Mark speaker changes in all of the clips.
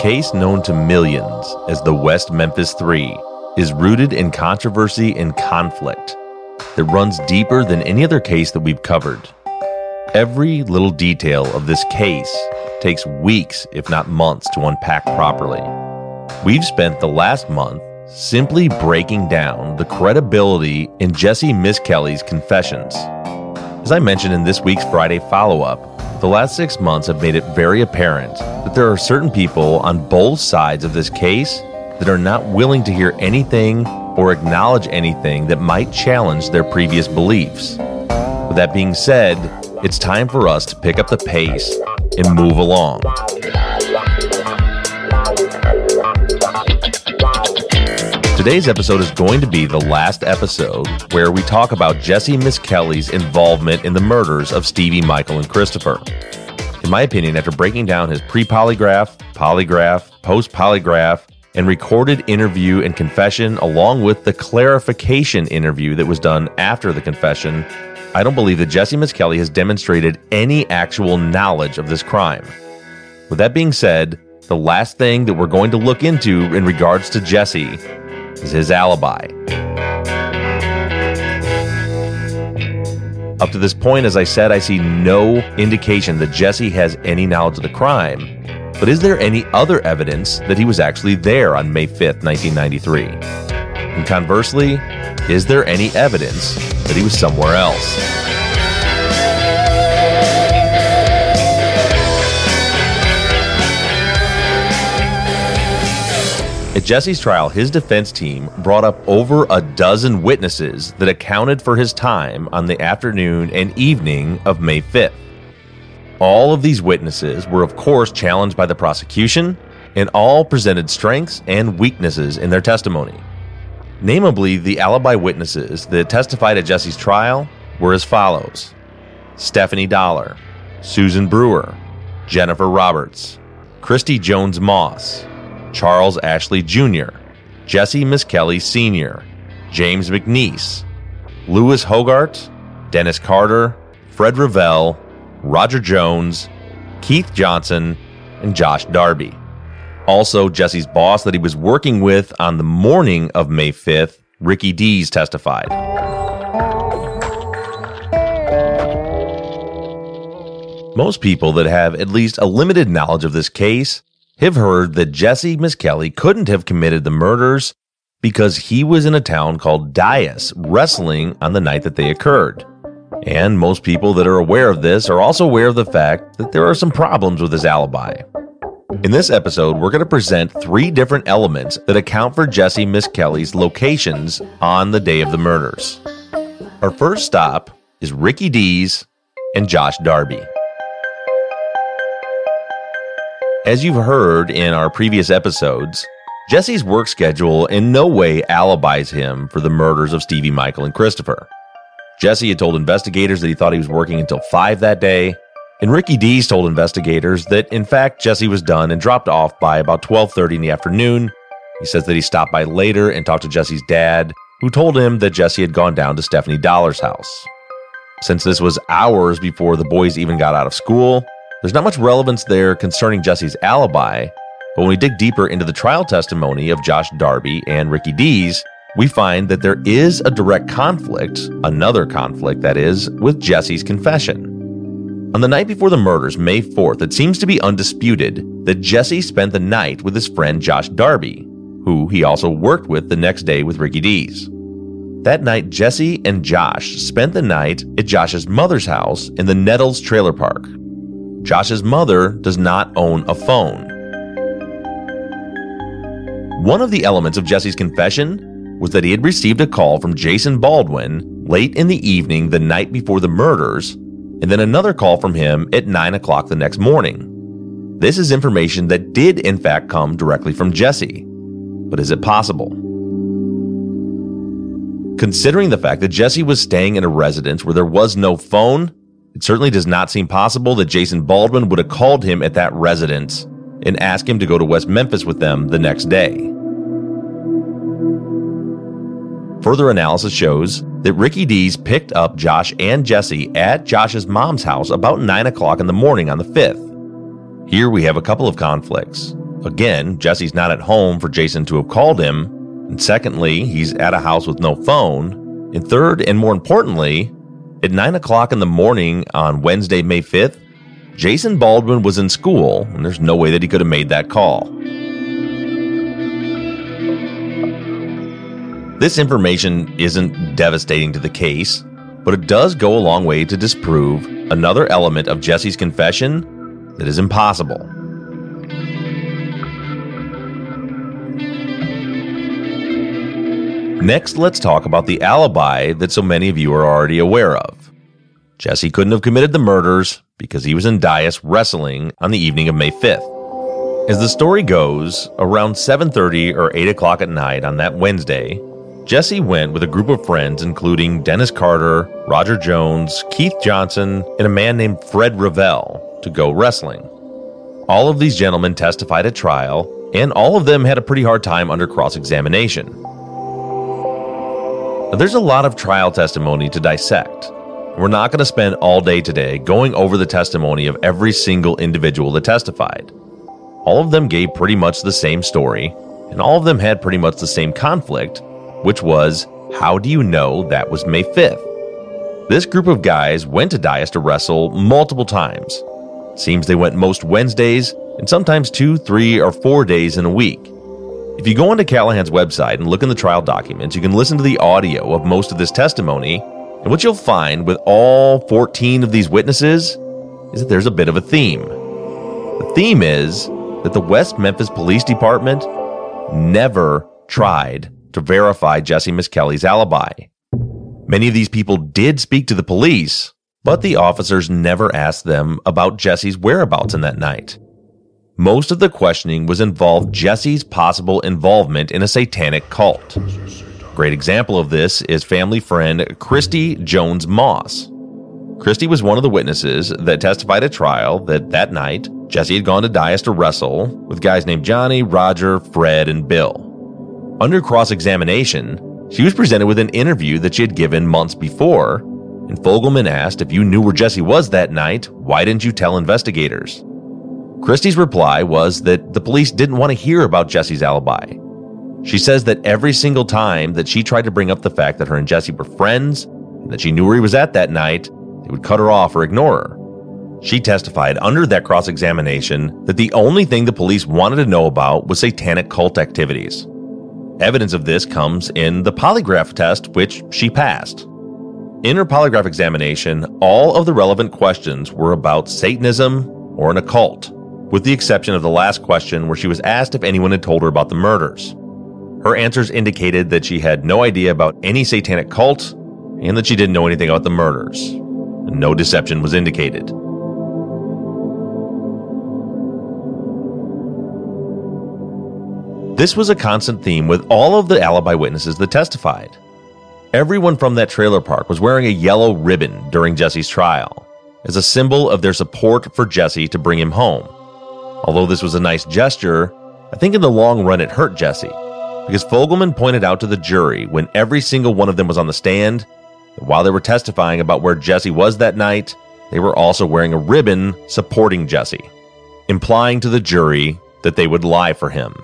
Speaker 1: case known to millions as the West Memphis 3 is rooted in controversy and conflict that runs deeper than any other case that we've covered. Every little detail of this case takes weeks, if not months, to unpack properly. We've spent the last month simply breaking down the credibility in Jesse Misskelley's confessions. As I mentioned in this week's Friday follow-up, the last 6 months have made it very apparent that there are certain people on both sides of this case that are not willing to hear anything or acknowledge anything that might challenge their previous beliefs. With that being said, it's time for us to pick up the pace and move along. Today's episode is going to be the last episode where we talk about Jesse Misskelley's involvement in the murders of Stevie, Michael, and Christopher. In my opinion, after breaking down his pre-polygraph, polygraph, post-polygraph, and recorded interview and confession, along with the clarification interview that was done after the confession, I don't believe that Jesse Misskelley has demonstrated any actual knowledge of this crime. With that being said, the last thing that we're going to look into in regards to Jesse is his alibi. Up to this point, as I said, I see no indication that Jesse has any knowledge of the crime. But is there any other evidence that he was actually there on May 5th, 1993? And conversely, is there any evidence that he was somewhere else? At Jesse's trial, his defense team brought up over a dozen witnesses that accounted for his time on the afternoon and evening of May 5th. All of these witnesses were, of course, challenged by the prosecution, and all presented strengths and weaknesses in their testimony. Namely, the alibi witnesses that testified at Jesse's trial were as follows: Stephanie Dollar, Susan Brewer, Jennifer Roberts, Christy Jones Moss, Charles Ashley Jr., Jesse Misskelley Sr., James McNeese, Lewis Hogart, Dennis Carter, Fred Revell, Roger Jones, Keith Johnson, and Josh Darby. Also, Jesse's boss that he was working with on the morning of May 5th, Ricky Dees, testified. Most people that have at least a limited knowledge of this case have heard that Jesse Misskelley couldn't have committed the murders because he was in a town called Dyess wrestling on the night that they occurred. And most people that are aware of this are also aware of the fact that there are some problems with his alibi. In this episode, we're going to present 3 different elements that account for Jesse Misskelley's locations on the day of the murders. Our first stop is Ricky Dees and Josh Darby. As you've heard in our previous episodes, Jesse's work schedule in no way alibis him for the murders of Stevie, Michael, and Christopher. Jesse had told investigators that he thought he was working until 5 that day, and Ricky Dees told investigators that, in fact, Jesse was done and dropped off by about 12:30 in the afternoon. He says that he stopped by later and talked to Jesse's dad, who told him that Jesse had gone down to Stephanie Dollar's house. Since this was hours before the boys even got out of school, there's not much relevance there concerning Jesse's alibi, but when we dig deeper into the trial testimony of Josh Darby and Ricky Dees, we find that there is a direct conflict, another conflict that is, with Jesse's confession. On the night before the murders, May 4th, it seems to be undisputed that Jesse spent the night with his friend Josh Darby, who he also worked with the next day with Ricky Dees. That night, Jesse and Josh spent the night at Josh's mother's house in the Nettles trailer park. Josh's mother does not own a phone. One of the elements of Jesse's confession was that he had received a call from Jason Baldwin late in the evening the night before the murders, and then another call from him at 9 o'clock the next morning. This is information that did in fact come directly from Jesse. But is it possible? Considering the fact that Jesse was staying in a residence where there was no phone, it certainly does not seem possible that Jason Baldwin would have called him at that residence and asked him to go to West Memphis with them the next day. Further analysis shows that Ricky Dees picked up Josh and Jesse at Josh's mom's house about 9 o'clock in the morning on the 5th. Here we have a couple of conflicts. Again, Jesse's not at home for Jason to have called him. And secondly, he's at a house with no phone. And third, and more importantly, at 9 o'clock in the morning on Wednesday, May 5th, Jason Baldwin was in school, and there's no way that he could have made that call. This information isn't devastating to the case, but it does go a long way to disprove another element of Jesse's confession that is impossible. Next, let's talk about the alibi that so many of you are already aware of. Jesse couldn't have committed the murders because he was in Dyess wrestling on the evening of May 5th. As the story goes, around 7:30 or 8 o'clock at night on that Wednesday, Jesse went with a group of friends including Dennis Carter, Roger Jones, Keith Johnson, and a man named Fred Revell to go wrestling. All of these gentlemen testified at trial, and all of them had a pretty hard time under cross-examination. Now, there's a lot of trial testimony to dissect. We're not going to spend all day today going over the testimony of every single individual that testified. All of them gave pretty much the same story, and all of them had pretty much the same conflict, which was, how do you know that was May 5th? This group of guys went to Dyess to wrestle multiple times. Seems they went most Wednesdays, and sometimes 2, 3, or 4 days in a week. If you go onto Callahan's website and look in the trial documents, you can listen to the audio of most of this testimony, and what you'll find with all 14 of these witnesses is that there's a bit of a theme. The theme is that the West Memphis Police Department never tried to verify Jesse Misskelley's alibi. Many of these people did speak to the police, but the officers never asked them about Jesse's whereabouts in that night. Most of the questioning was involved Jesse's possible involvement in a satanic cult. A great example of this is family friend Christy Jones Moss. Christy was one of the witnesses that testified at trial that night Jesse had gone to Dyess to wrestle with guys named Johnny, Roger, Fred, and Bill. Under cross-examination, she was presented with an interview that she had given months before, and Fogelman asked if you knew where Jesse was that night, why didn't you tell investigators? Christy's reply was that the police didn't want to hear about Jesse's alibi. She says that every single time that she tried to bring up the fact that her and Jesse were friends, and that she knew where he was at that night, they would cut her off or ignore her. She testified under that cross-examination that the only thing the police wanted to know about was satanic cult activities. Evidence of this comes in the polygraph test, which she passed. In her polygraph examination, all of the relevant questions were about Satanism or an occult, with the exception of the last question where she was asked if anyone had told her about the murders. Her answers indicated that she had no idea about any satanic cult and that she didn't know anything about the murders. No deception was indicated. This was a constant theme with all of the alibi witnesses that testified. Everyone from that trailer park was wearing a yellow ribbon during Jesse's trial, as a symbol of their support for Jesse to bring him home. Although this was a nice gesture, I think in the long run it hurt Jesse, because Fogelman pointed out to the jury when every single one of them was on the stand that while they were testifying about where Jesse was that night, they were also wearing a ribbon supporting Jesse, implying to the jury that they would lie for him.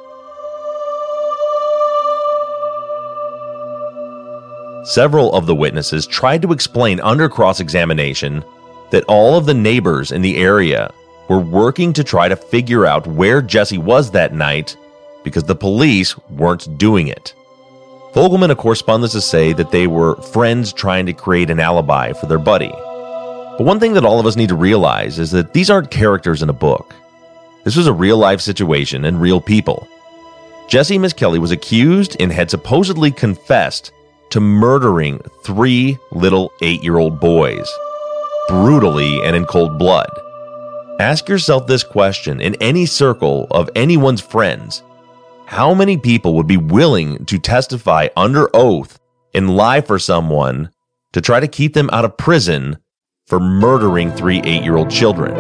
Speaker 1: Several of the witnesses tried to explain under cross-examination that all of the neighbors in the area were working to try to figure out where Jesse was that night because the police weren't doing it. Fogelman, of course, spun this to say that they were friends trying to create an alibi for their buddy. But one thing that all of us need to realize is that these aren't characters in a book. This was a real-life situation and real people. Jesse Misskelley was accused and had supposedly confessed to murdering 3 little 8-year-old boys, brutally and in cold blood. Ask yourself this question in any circle of anyone's friends. How many people would be willing to testify under oath and lie for someone to try to keep them out of prison for murdering 3 8-year-old children?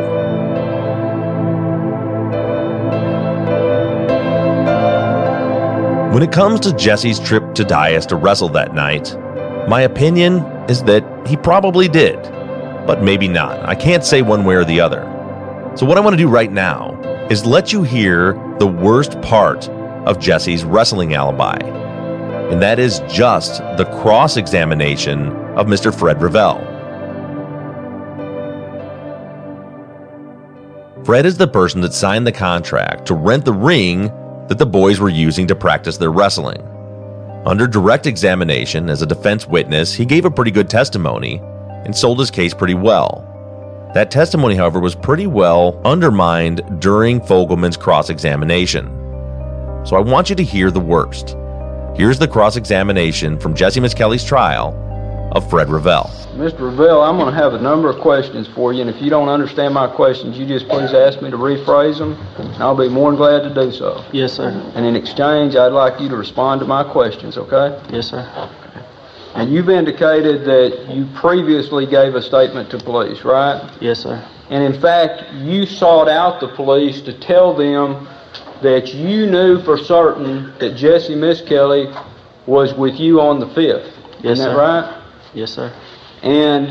Speaker 1: When it comes to Jesse's trip to Dyess to wrestle that night, my opinion is that he probably did, but maybe not. I can't say one way or the other. So what I want to do right now is let you hear the worst part of Jesse's wrestling alibi. And that is just the cross-examination of Mr. Fred Revell. Fred is the person that signed the contract to rent the ring that the boys were using to practice their wrestling. Under direct examination as a defense witness, he gave a pretty good testimony and sold his case pretty well. That testimony, however, was pretty well undermined during Fogelman's cross-examination. So I want you to hear the worst. Here's the cross-examination from Jesse Miskelly's trial of Fred Revell.
Speaker 2: Mr. Revell, I'm going to have a number of questions for you, and if you don't understand my questions, you just please ask me to rephrase them, and I'll be more than glad to do so.
Speaker 3: Yes, sir.
Speaker 2: And in exchange, I'd like you to respond to my questions, okay?
Speaker 3: Yes, sir.
Speaker 2: And you've indicated that you previously gave a statement to police, right?
Speaker 3: Yes, sir.
Speaker 2: And in fact, you sought out the police to tell them that you knew for certain that Jesse Miskelly was with you on the 5th.
Speaker 3: Yes,
Speaker 2: Isn't that
Speaker 3: sir.
Speaker 2: right?
Speaker 3: Yes, sir.
Speaker 2: And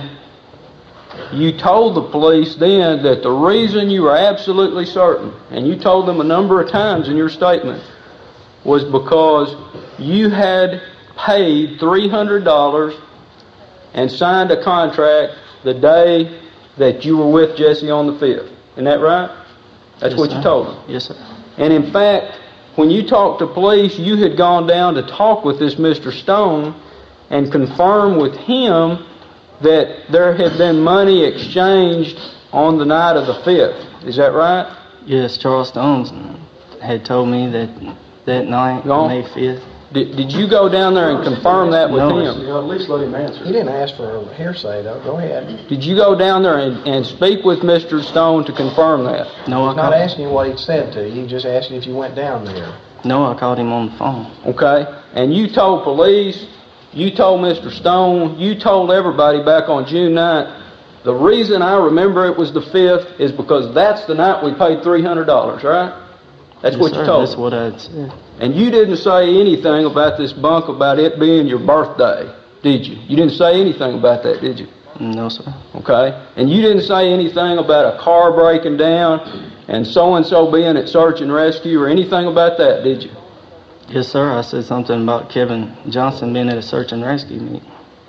Speaker 2: you told the police then that the reason you were absolutely certain, and you told them a number of times in your statement, was because you had paid $300 and signed a contract the day that you were with Jesse on the 5th. Isn't that right? That's
Speaker 3: Yes,
Speaker 2: what
Speaker 3: sir.
Speaker 2: you told them.
Speaker 3: Yes, sir.
Speaker 2: And in fact, when you talked to police, you had gone down to talk with this Mr. Stone and confirm with him that there had been money exchanged on the night of the 5th. Is that right?
Speaker 3: Yes, Charles Stones had told me that night,
Speaker 2: Go on.
Speaker 3: May 5th.
Speaker 2: Did you go down there and confirm that with
Speaker 3: No.
Speaker 2: him?
Speaker 4: At least let him answer. He didn't ask for a hearsay, though. Go ahead.
Speaker 2: Did you go down there and speak with Mr. Stone to confirm that?
Speaker 3: No, I
Speaker 4: He's not
Speaker 3: called.
Speaker 4: asking you what he said to you. He just asked you if you went down there.
Speaker 3: No, I called him on the phone.
Speaker 2: Okay? And you told police, you told Mr. Stone, you told everybody back on June 9th, the reason I remember it was the 5th is because that's the night we paid $300, right? That's
Speaker 3: Yes,
Speaker 2: what
Speaker 3: sir.
Speaker 2: you told
Speaker 3: That's
Speaker 2: them.
Speaker 3: what I had said.
Speaker 2: And you didn't say anything about this bunk about it being your birthday, did you? You didn't say anything about that, did you?
Speaker 3: No, sir.
Speaker 2: Okay? And you didn't say anything about a car breaking down and so-and-so being at search and rescue or anything about that, did you?
Speaker 3: Yes, sir. I said something about Kevin Johnson being at a search and rescue meeting.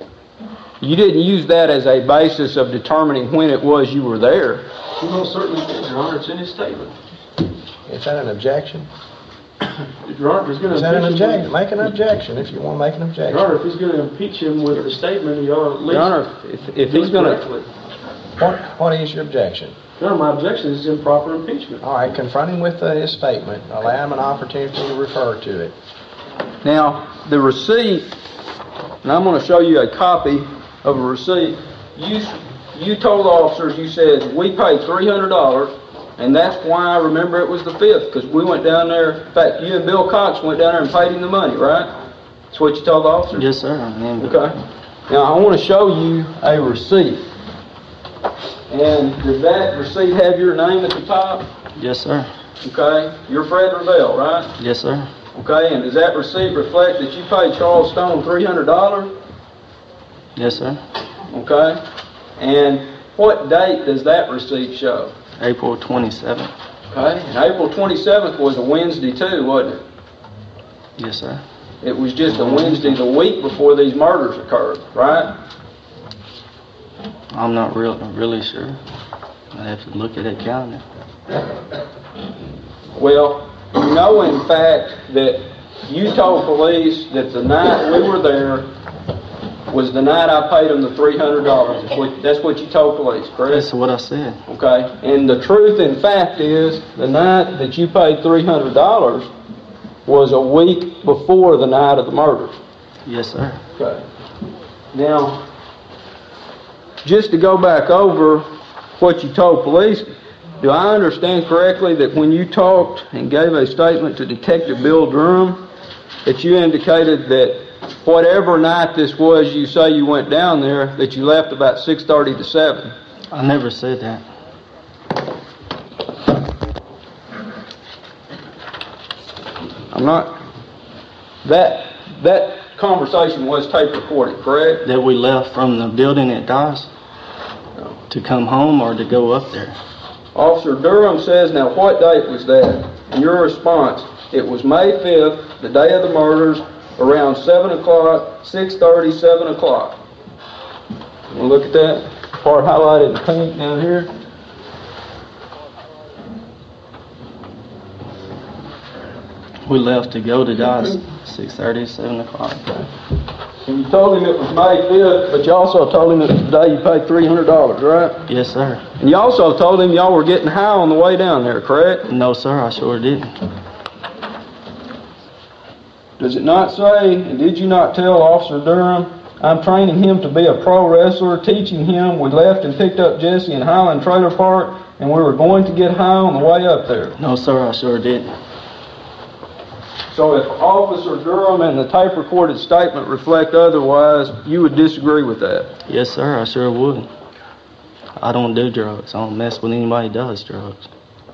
Speaker 2: You didn't use that as a basis of determining when it was you were there.
Speaker 5: You most certainly did, Your Honor. It's in his statement.
Speaker 4: Is that an objection?
Speaker 5: Your Honor, if he's going to
Speaker 4: Is that an
Speaker 5: impeach him,
Speaker 4: objection? Make an objection if you want to make an
Speaker 5: Your
Speaker 4: objection.
Speaker 5: Honor, if he's going to impeach him with a statement, he ought to at least
Speaker 2: Your Honor, if
Speaker 5: do
Speaker 2: he's
Speaker 5: it
Speaker 2: going to...
Speaker 5: correctly.
Speaker 4: What is your objection?
Speaker 5: Your Honor, my objection is improper impeachment.
Speaker 4: All right, confront him with his statement. Allow him an opportunity to refer to it.
Speaker 2: Now, the receipt, and I'm going to show you a copy of a receipt. You told the officers, you said, we paid $300, and that's why I remember it was the 5th, because we went down there. In fact, you and Bill Cox went down there and paid him the money, right? That's what you told the officers?
Speaker 3: Yes, sir. I remember.
Speaker 2: Okay. Now, I want to show you a receipt. And does that receipt have your name at the top?
Speaker 3: Yes, sir.
Speaker 2: Okay. You're Fred Revell, right?
Speaker 3: Yes, sir.
Speaker 2: Okay. And does that receipt reflect that you paid Charles Stone $300?
Speaker 3: Yes, sir.
Speaker 2: Okay. And what date does that receipt show?
Speaker 3: April 27th.
Speaker 2: Okay. And April 27th was a Wednesday too, wasn't it?
Speaker 3: Yes, sir.
Speaker 2: It was just a Wednesday the week before these murders occurred, right?
Speaker 3: I'm not really sure. I have to look at that calendar.
Speaker 2: Well, you know in fact that you told police that the night we were there was the night I paid them the $300. That's what you told police, correct?
Speaker 3: That's what I said.
Speaker 2: Okay. And the truth in fact is the night that you paid $300 was a week before the night of the murder.
Speaker 3: Yes, sir.
Speaker 2: Okay. Now, just to go back over what you told police, do I understand correctly that when you talked and gave a statement to Detective Bill Durham, that you indicated that whatever night this was you say you went down there, that you left about 6:30 to 7?
Speaker 3: I never said that.
Speaker 2: I'm not... That conversation was tape recorded, correct?
Speaker 3: That we left from the building at Dawes to come home or to go up there.
Speaker 2: Officer Durham says, now what date was that? And your response, it was May 5th, the day of the murders, around 7 o'clock, 6:30, 7 o'clock. Want to look at that part highlighted in pink down here?
Speaker 3: We left to go to Dodge 6:30, 7 o'clock.
Speaker 2: And you told him it was May 5th, but you also told him it was the day you paid $300, right?
Speaker 3: Yes, sir.
Speaker 2: And you also told him y'all were getting high on the way down there, correct?
Speaker 3: No, sir, I sure didn't.
Speaker 2: Does it not say, and did you not tell Officer Durham, I'm training him to be a pro wrestler, teaching him, we left and picked up Jesse in Highland Trailer Park, and we were going to get high on the way up there?
Speaker 3: No, sir, I sure didn't.
Speaker 2: So if Officer Durham and the tape-recorded statement reflect otherwise, you would disagree with that?
Speaker 3: Yes, sir, I sure would. I don't do drugs. I don't mess with anybody who does drugs.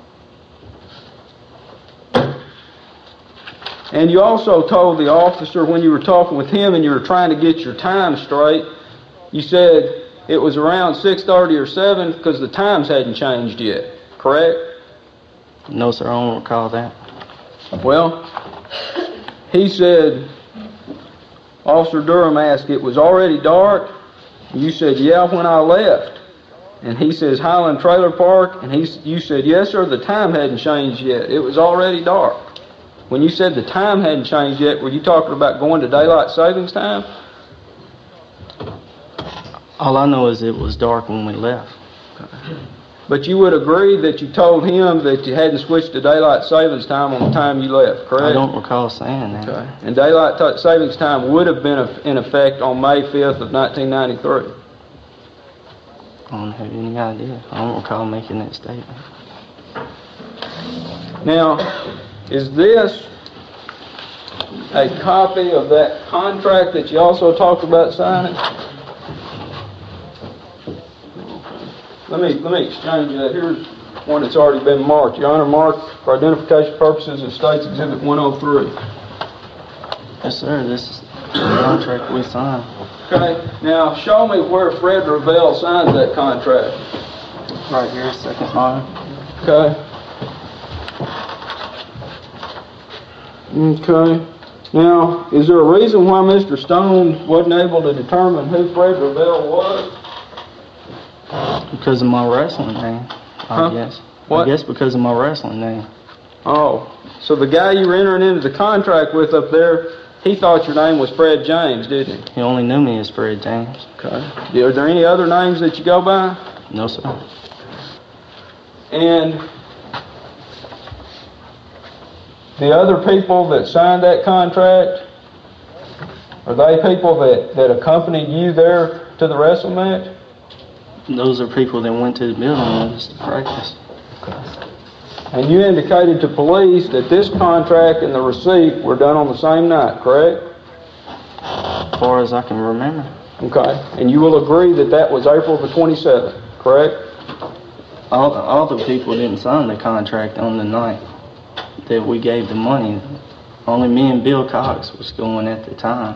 Speaker 2: And you also told the officer when you were talking with him and you were trying to get your time straight, you said it was around 6:30 or 7 because the times hadn't changed yet, correct?
Speaker 3: No, sir, I don't recall that.
Speaker 2: Well, he said, Officer Durham asked, it was already dark? You said, yeah, when I left. And he says, Highland Trailer Park? And you said, yes, sir, the time hadn't changed yet. It was already dark. When you said the time hadn't changed yet, were you talking about going to daylight savings time?
Speaker 3: All I know is it was dark when we left.
Speaker 2: But you would agree that you told him that you hadn't switched to daylight savings time on the time you left, correct?
Speaker 3: I don't recall saying that.
Speaker 2: Okay. And daylight savings time would have been in effect on May 5th of 1993.
Speaker 3: I don't have any idea. I don't recall making that statement.
Speaker 2: Now, is this a copy of that contract that you also talked about signing? Let me exchange that. Here's one that's already been marked. Your Honor, marked for identification purposes of State's Exhibit 103.
Speaker 3: Yes, sir, this is the contract we signed.
Speaker 2: Okay, now show me where Fred Ravel signs that contract.
Speaker 3: Right here, second line.
Speaker 2: Okay. Okay. Now, is there a reason why Mr. Stone wasn't able to determine who Fred Ravel was?
Speaker 3: Because of my wrestling name, I guess.
Speaker 2: What?
Speaker 3: I guess because of my wrestling name.
Speaker 2: Oh, so the guy you were entering into the contract with up there, he thought your name was Fred James, didn't he?
Speaker 3: He only knew me as Fred James.
Speaker 2: Okay. Are there any other names that you go by?
Speaker 3: No, sir.
Speaker 2: And the other people that signed that contract, are they people that accompanied you there to the wrestling match?
Speaker 3: Those are people that went to the building with us to practice.
Speaker 2: And you indicated to police that this contract and the receipt were done on the same night, correct?
Speaker 3: As far as I can remember.
Speaker 2: Okay. And you will agree that that was April the 27th, correct?
Speaker 3: All the people didn't sign the contract on the night that we gave the money. Only me and Bill Cox was going at the time.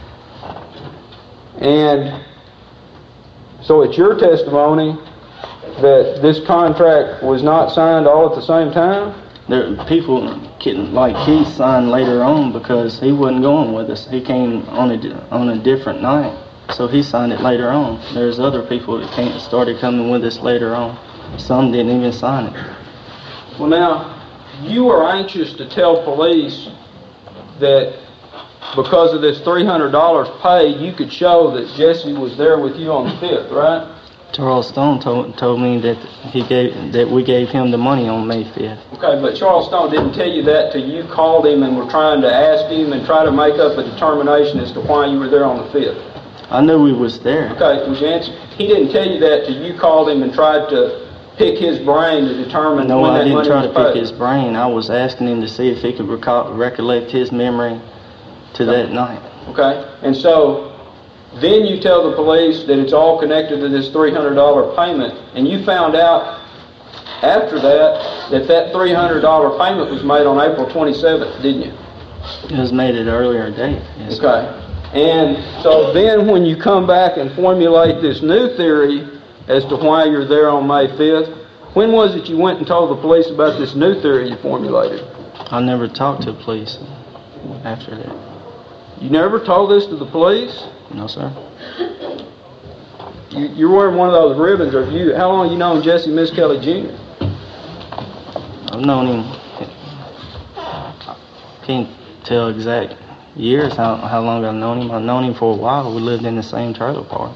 Speaker 2: And so it's your testimony that this contract was not signed all at the same time?
Speaker 3: There people getting like he signed later on because he wasn't going with us. He came on a different night, so he signed it later on. There's other people that started coming with us later on. Some didn't even sign it.
Speaker 2: Well, now you were anxious to tell police that because of this $300 paid, you could show that Jesse was there with you on the 5th, right?
Speaker 3: Charles Stone told me that we gave him the money on May 5th.
Speaker 2: Okay, but Charles Stone didn't tell you that till you called him and were trying to ask him and try to make up a determination as to why you were there on the 5th.
Speaker 3: I knew he was there.
Speaker 2: Okay, was your answer? He didn't tell you that till you called him and tried to pick his brain to determine
Speaker 3: No,
Speaker 2: when
Speaker 3: I
Speaker 2: that
Speaker 3: didn't
Speaker 2: money
Speaker 3: try
Speaker 2: was
Speaker 3: to pick
Speaker 2: paid.
Speaker 3: his brain. I was asking him to see if he could recollect his memory to that night.
Speaker 2: Okay, and so then you tell the police that it's all connected to this $300 payment, and you found out after that that $300 payment was made on April 27th, didn't you?
Speaker 3: It was made at an earlier date. Yes.
Speaker 2: Okay, and so then when you come back and formulate this new theory as to why you're there on May 5th, When was it you went and told the police about this new theory you formulated?
Speaker 3: I never talked to the police after that.
Speaker 2: You never told this to the police?
Speaker 3: No, sir.
Speaker 2: You're wearing one of those ribbons. How long have you known Jesse Misskelley Jr.?
Speaker 3: I've known him, can't tell exact years how long I've known him. I've known him for a while. We lived in the same trailer park.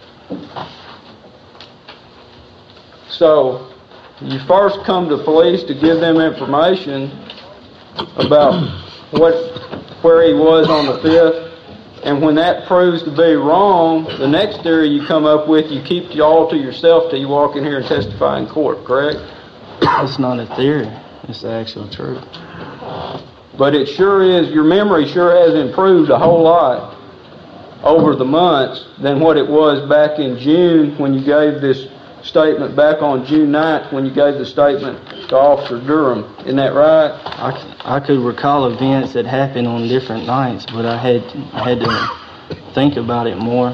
Speaker 2: So, you first come to police to give them information about where he was on the 5th, and when that proves to be wrong, the next theory you come up with, you keep it all to yourself till you walk in here and testify in court, correct?
Speaker 3: It's not a theory. It's the actual truth.
Speaker 2: But it sure is, your memory sure has improved a whole lot over the months than what it was back in June when you gave this statement, back on June 9th when you gave the statement to Officer Durham. Isn't that right?
Speaker 3: I could recall events that happened on different nights, but I had to think about it more.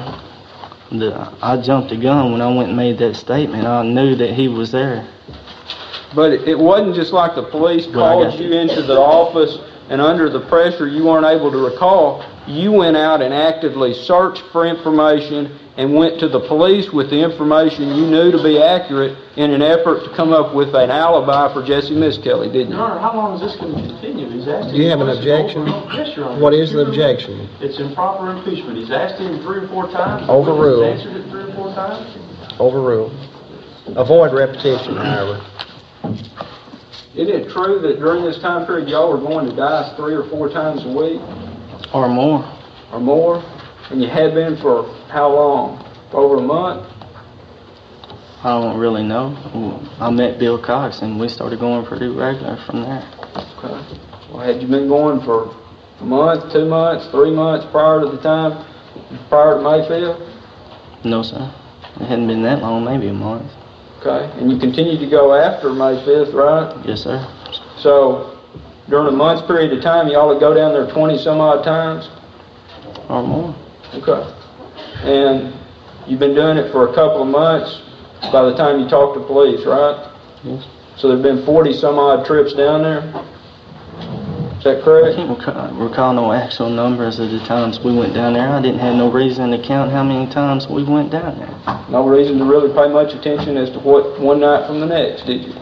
Speaker 3: I jumped the gun when I went and made that statement. I knew that he was there.
Speaker 2: But it wasn't just like the police called you into the office and under the pressure you weren't able to recall. You went out and actively searched for information and went to the police with the information you knew to be accurate in an effort to come up with an alibi for Jesse Misskelley, didn't you?
Speaker 5: Your Honor, how long is this going to continue? He's asking.
Speaker 4: Do you have an objection?
Speaker 5: Yes, Your Honor.
Speaker 4: What is the objection?
Speaker 5: It's improper impeachment. He's asked him 3 or 4 times.
Speaker 4: Overruled.
Speaker 5: He's answered it 3 or 4 times.
Speaker 4: Overruled. Avoid repetition, however.
Speaker 2: Isn't it true that during this time period y'all were going to dice 3 or 4 times a week?
Speaker 3: Or more.
Speaker 2: Or more? And you had been for how long? Over a month?
Speaker 3: I don't really know. I met Bill Cox and we started going pretty regular from there.
Speaker 2: Okay. Well, had you been going for a month, 2 months, 3 months prior to the time, prior to May 5th?
Speaker 3: No, sir. It hadn't been that long, maybe a month.
Speaker 2: Okay. And you continued to go after May 5th, right?
Speaker 3: Yes, sir.
Speaker 2: So, during a month's period of time, y'all would go down there 20 some odd times?
Speaker 3: Or more.
Speaker 2: Okay. And you've been doing it for a couple of months by the time you talked to police, right?
Speaker 3: Yes.
Speaker 2: So there've been 40 some odd trips down there? Is that
Speaker 3: I
Speaker 2: correct?
Speaker 3: can't recall no actual numbers of the times we went down there. I didn't have no reason to count how many times we went down there.
Speaker 2: No reason to really pay much attention as to what one night from the next, did you?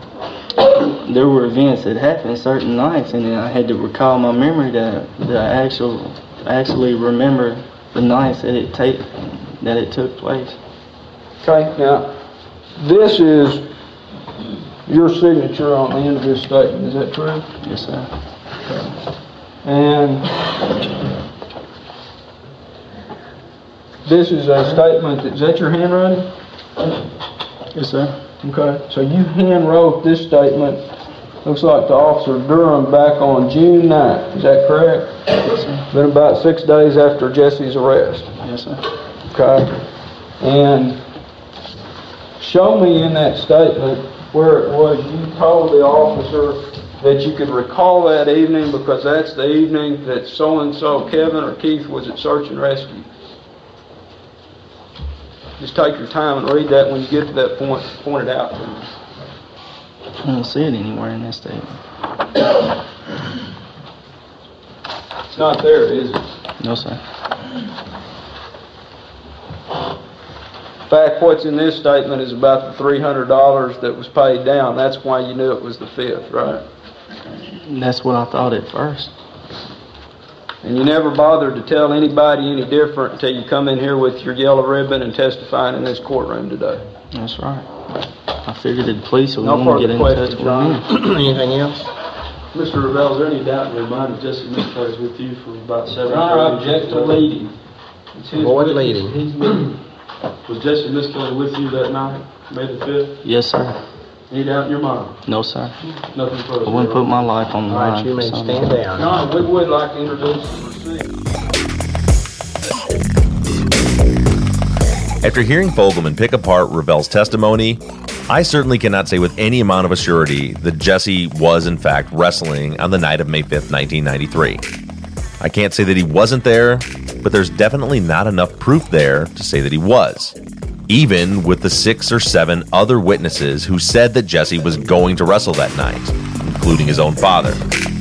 Speaker 3: There were events that happened certain nights, and then I had to recall my memory to actually remember the nights that it took place.
Speaker 2: Okay, now, this is your signature on the end of this statement, is that true?
Speaker 3: Yes, sir.
Speaker 2: And this is a statement, is that your handwriting?
Speaker 3: Yes, sir.
Speaker 2: Okay, so you hand wrote this statement, looks like to Officer Durham back on June 9th, is that correct?
Speaker 3: Yes, sir.
Speaker 2: Been about 6 days after Jesse's arrest.
Speaker 3: Yes, sir.
Speaker 2: Okay, and show me in that statement where it was you told the officer that you could recall that evening because that's the evening that so-and-so, Kevin or Keith, was at search and rescue. Just take your time and read that when you get to that point, point it out to me.
Speaker 3: I don't see it anywhere in that statement.
Speaker 2: It's not there, is it?
Speaker 3: No, sir.
Speaker 2: In fact, what's in this statement is about the $300 that was paid down. That's why you knew it was the 5th, right?
Speaker 3: That's what I thought at first.
Speaker 2: And you never bothered to tell anybody any different until you come in here with your yellow ribbon and testifying in this courtroom today.
Speaker 3: That's right. I figured the police would
Speaker 2: No
Speaker 3: want to get
Speaker 2: further
Speaker 3: in touch
Speaker 2: questions,
Speaker 3: with me.
Speaker 4: Anything else?
Speaker 5: Mr. Revelle, is there any doubt in your mind that Jesse Misskelley is with you for about 7
Speaker 2: Your Honor, I object to leading.
Speaker 5: It's his
Speaker 4: Avoid
Speaker 5: witness.
Speaker 4: leading.
Speaker 5: He's leading. Was Jesse Misskelley with you that night, May the 5th?
Speaker 3: Yes, sir.
Speaker 5: Any doubt in your mind?
Speaker 3: No, sir.
Speaker 5: Nothing further.
Speaker 3: I wouldn't put my life on the
Speaker 4: All
Speaker 3: line.
Speaker 4: right, you may
Speaker 3: for something.
Speaker 4: stand down.
Speaker 2: Your Honor, we would like to introduce the receipt.
Speaker 1: After hearing Fogelman pick apart Revelle's testimony, I certainly cannot say with any amount of assurity that Jesse was in fact wrestling on the night of May 5th, 1993. I can't say that he wasn't there, but there's definitely not enough proof there to say that he was. even with the 6 or 7 other witnesses who said that Jesse was going to wrestle that night, including his own father.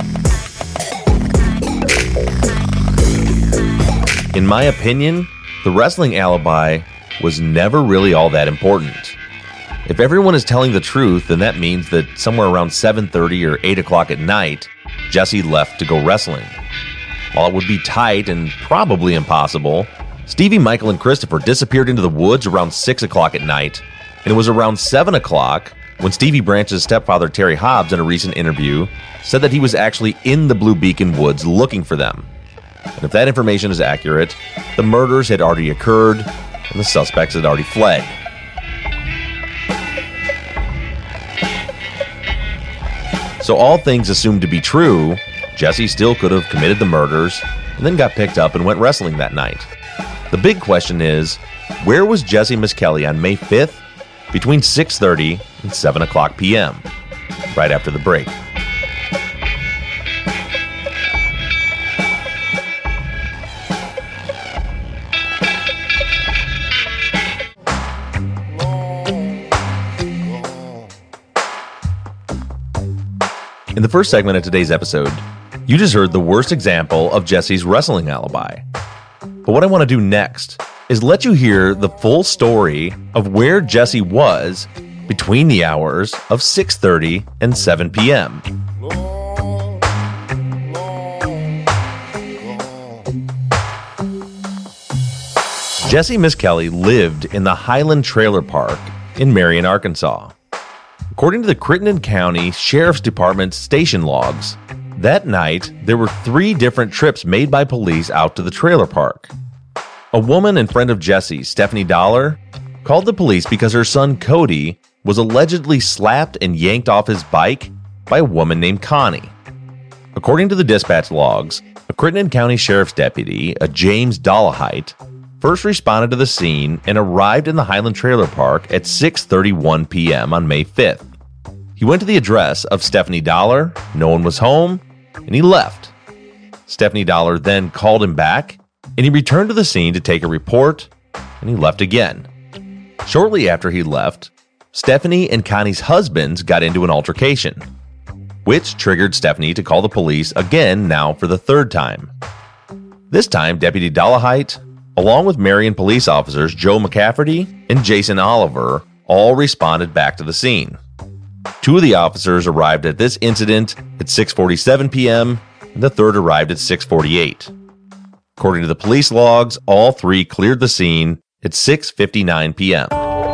Speaker 1: In my opinion, the wrestling alibi was never really all that important. If everyone is telling the truth, then that means that somewhere around 7:30 or 8 o'clock at night, Jesse left to go wrestling. While it would be tight and probably impossible, Stevie, Michael, and Christopher disappeared into the woods around 6 o'clock at night, and it was around 7 o'clock when Stevie Branch's stepfather, Terry Hobbs, in a recent interview, said that he was actually in the Blue Beacon woods looking for them. And if that information is accurate, the murders had already occurred, and the suspects had already fled. So all things assumed to be true, Jesse still could have committed the murders and then got picked up and went wrestling that night. The big question is, where was Jesse Miskelly on May 5th between 6:30 and 7 o'clock p.m., right after the break? In the first segment of today's episode, you just heard the worst example of Jesse's wrestling alibi. But what I want to do next is let you hear the full story of where Jesse was between the hours of 6:30 and 7 p.m. Jesse Miskelly lived in the Highland Trailer Park in Marion, Arkansas. According to the Crittenden County Sheriff's Department station logs, that night there were 3 different trips made by police out to the trailer park. A woman and friend of Jesse's, Stephanie Dollar, called the police because her son Cody was allegedly slapped and yanked off his bike by a woman named Connie. According to the dispatch logs, a Crittenden County Sheriff's deputy, a James Dollahite, first responded to the scene and arrived in the Highland Trailer Park at 6:31 p.m. on May 5th. He went to the address of Stephanie Dollar, no one was home, and he left. Stephanie Dollar then called him back, and he returned to the scene to take a report, and he left again. Shortly after he left, Stephanie and Connie's husbands got into an altercation, which triggered Stephanie to call the police again, now for the 3rd time. This time, Deputy Dollahite, along with Marion police officers Joe McCafferty and Jason Oliver, all responded back to the scene. 2 of the officers arrived at this incident at 6:47 p.m., and the 3rd arrived at 6:48. According to the police logs, all 3 cleared the scene at 6:59 p.m.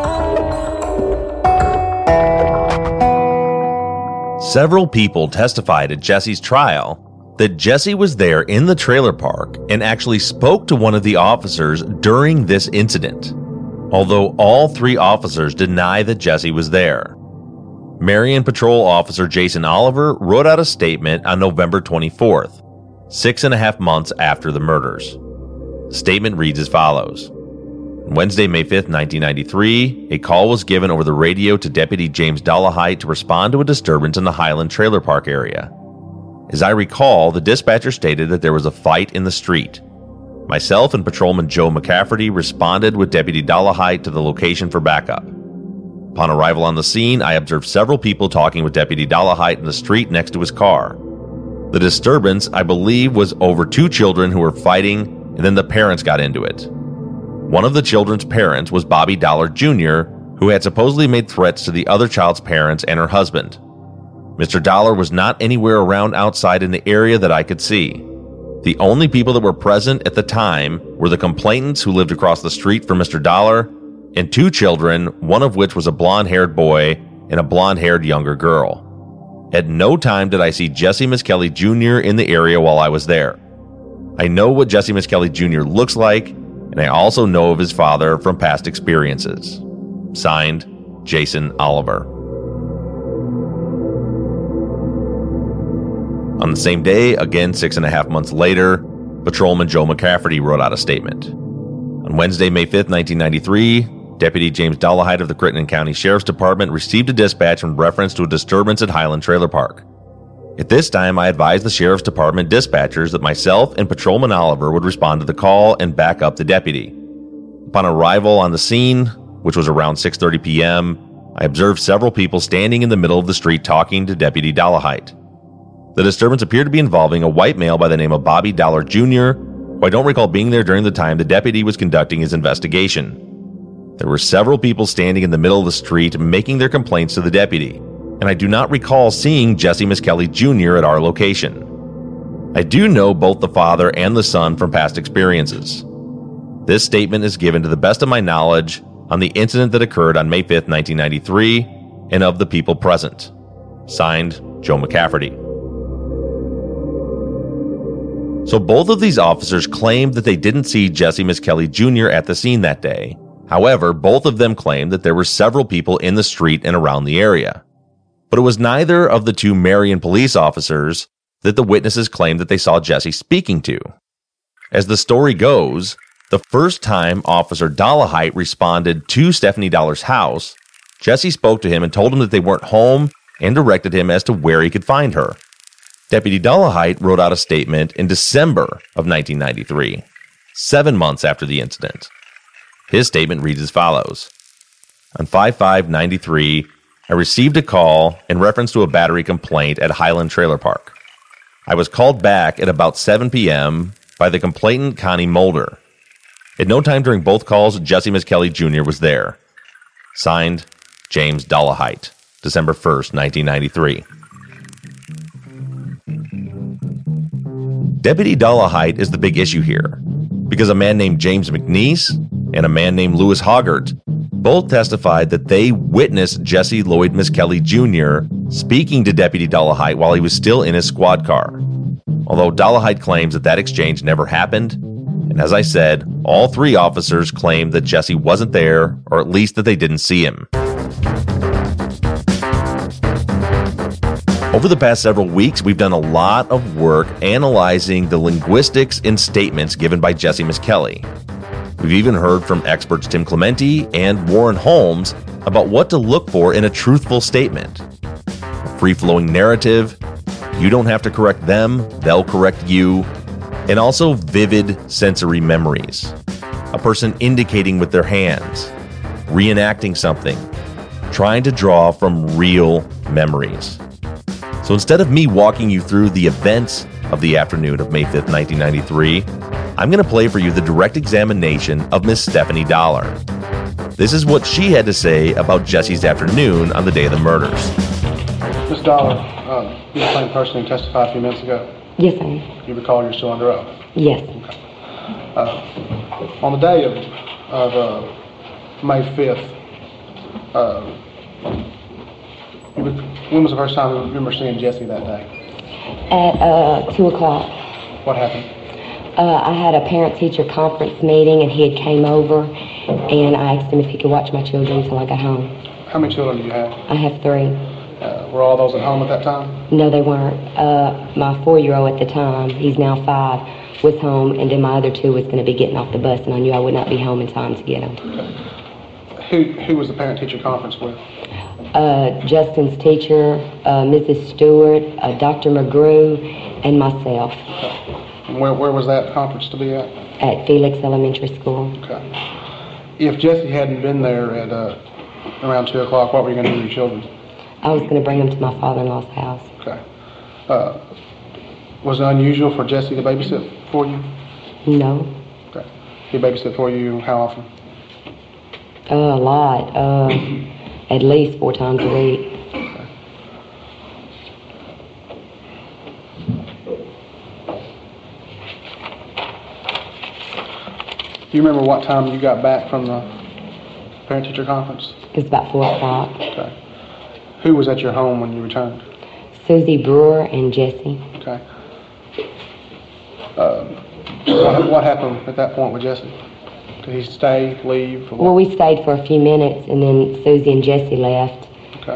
Speaker 1: Several people testified at Jesse's trial that Jesse was there in the trailer park and actually spoke to one of the officers during this incident, although all 3 officers deny that Jesse was there. Marion Patrol Officer Jason Oliver wrote out a statement on November 24th, 6.5 months after the murders. The statement reads as follows. On Wednesday, May 5th, 1993, a call was given over the radio to Deputy James Dollahite to respond to a disturbance in the Highland Trailer Park area. As I recall, the dispatcher stated that there was a fight in the street. Myself and Patrolman Joe McCafferty responded with Deputy Dollahite to the location for backup. Upon arrival on the scene, I observed several people talking with Deputy Dollahite in the street next to his car. The disturbance, I believe, was over 2 children who were fighting, and then the parents got into it. One of the children's parents was Bobby Dollar Jr., who had supposedly made threats to the other child's parents and her husband. Mr. Dollar was not anywhere around outside in the area that I could see. The only people that were present at the time were the complainants who lived across the street from Mr. Dollar, and 2 children, one of which was a blonde-haired boy and a blonde-haired younger girl. At no time did I see Jesse Miskelly Jr. in the area while I was there. I know what Jesse Miskelly Jr. looks like, and I also know of his father from past experiences. Signed, Jason Oliver. On the same day, again 6.5 months later, Patrolman Joe McCafferty wrote out a statement. On Wednesday, May 5th, 1993, Deputy James Dollahite of the Crittenden County Sheriff's Department received a dispatch in reference to a disturbance at Highland Trailer Park. At this time, I advised the Sheriff's Department dispatchers that myself and Patrolman Oliver would respond to the call and back up the deputy. Upon arrival on the scene, which was around 6:30 p.m., I observed several people standing in the middle of the street talking to Deputy Dollahite. The disturbance appeared to be involving a white male by the name of Bobby Dollar Jr., who I don't recall being there during the time the deputy was conducting his investigation. There were several people standing in the middle of the street making their complaints to the deputy, and I do not recall seeing Jesse Miskelly Jr. at our location. I do know both the father and the son from past experiences. This statement is given to the best of my knowledge on the incident that occurred on May 5th, 1993, and of the people present. Signed, Joe McCafferty. So both of these officers claimed that they didn't see Jesse Miskelly Jr. at the scene that day. However, both of them claimed that there were several people in the street and around the area. But it was neither of the two Marion police officers that the witnesses claimed that they saw Jesse speaking to. As the story goes, the first time Officer Dollahite responded to Stephanie Dollar's house, Jesse spoke to him and told him that they weren't home and directed him as to where he could find her. Deputy Dollahite wrote out a statement in December of 1993, 7 months after the incident. His statement reads as follows. On 5/5/93, I received a call in reference to a battery complaint at Highland Trailer Park. I was called back at about 7 p.m. by the complainant Connie Mulder. At no time during both calls, Jesse Miskelly Jr. was there. Signed, James Dollahite, December 1st, 1993. Deputy Dollahite is the big issue here, because a man named James McNeese and a man named Lewis Hoggart both testified that they witnessed Jesse Lloyd Miskelly Jr. speaking to Deputy Dollahite while he was still in his squad car. Although Dollahite claims that exchange never happened, and as I said, all three officers claimed that Jesse wasn't there, or at least that they didn't see him. Over the past several weeks, we've done a lot of work analyzing the linguistics in statements given by Jesse Miskelly. We've even heard from experts Tim Clementi and Warren Holmes about what to look for in a truthful statement. A free-flowing narrative, you don't have to correct them, they'll correct you, and also vivid sensory memories. A person indicating with their hands, reenacting something, trying to draw from real memories. So instead of me walking you through the events of the afternoon of May 5th, 1993, I'm going to play for you the direct examination of Miss Stephanie Dollar. This is what she had to say about Jesse's afternoon on the day of the murders.
Speaker 6: Miss Dollar, you were the same person who testified a few minutes ago?
Speaker 7: Yes, I am.
Speaker 6: You recall you're still under oath?
Speaker 7: Yes.
Speaker 6: Okay. On the day of May 5th, when was the first time you remember seeing Jesse that day?
Speaker 7: At 2 o'clock.
Speaker 6: What happened?
Speaker 7: I had a parent-teacher conference meeting, and he had came over, and I asked him if he could watch my children until I got home.
Speaker 6: How many children do you have?
Speaker 7: I have 3.
Speaker 6: Were all those at home at that time?
Speaker 7: No, they weren't. My 4-year-old at the time, he's now 5, was home, and then my other 2 was going to be getting off the bus, and I knew I would not be home in time to get them.
Speaker 6: Okay. Who was the parent-teacher conference with?
Speaker 7: Justin's teacher, Mrs. Stewart, Dr. McGrew, and myself.
Speaker 6: Okay. And where was that conference to be at?
Speaker 7: At Felix Elementary School.
Speaker 6: Okay. If Jesse hadn't been there at around 2 o'clock, what were you going to do with your children?
Speaker 7: I was going to bring them to my father-in-law's house.
Speaker 6: Okay. Was it unusual for Jesse to babysit for you?
Speaker 7: No.
Speaker 6: Okay. He babysit for you how often?
Speaker 7: A lot. At least 4 times a week.
Speaker 6: Okay. Do you remember what time you got back from the parent-teacher conference?
Speaker 7: It was about 4 o'clock.
Speaker 6: Okay. Who was at your home when you returned?
Speaker 7: Susie Brewer and Jesse.
Speaker 6: Okay. What happened at that point with Jesse? Did he stay, leave? Or what?
Speaker 7: Well, we stayed for a few minutes, and then Susie and Jesse left.
Speaker 6: Okay.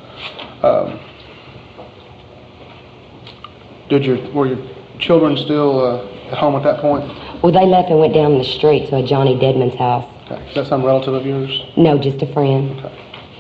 Speaker 6: Were your children still at home at that point?
Speaker 7: Well, they left and went down the street to a Johnny Deadman's house.
Speaker 6: Okay. Is that some relative of yours?
Speaker 7: No, just a friend.
Speaker 6: Okay.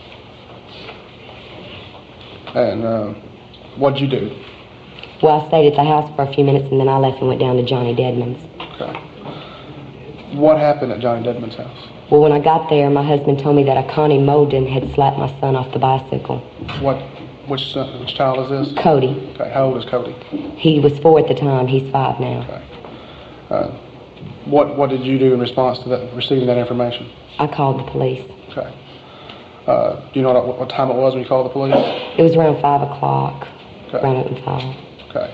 Speaker 6: And what'd you do?
Speaker 7: Well, I stayed at the house for a few minutes, and then I left and went down to Johnny Deadman's.
Speaker 6: Okay. What happened at Johnny Dedman's house?
Speaker 7: Well, when I got there, my husband told me that a Connie Molden had slapped my son off the bicycle.
Speaker 6: Which child is this?
Speaker 7: Cody.
Speaker 6: Okay, how old is Cody?
Speaker 7: He was 4 at the time. He's 5 now.
Speaker 6: Okay. What did you do in response to that, receiving that information?
Speaker 7: I called the police.
Speaker 6: Okay. Do you know what time it was when you called the police?
Speaker 7: It was around 5 o'clock.
Speaker 6: Okay.
Speaker 7: Around 5.
Speaker 6: Okay.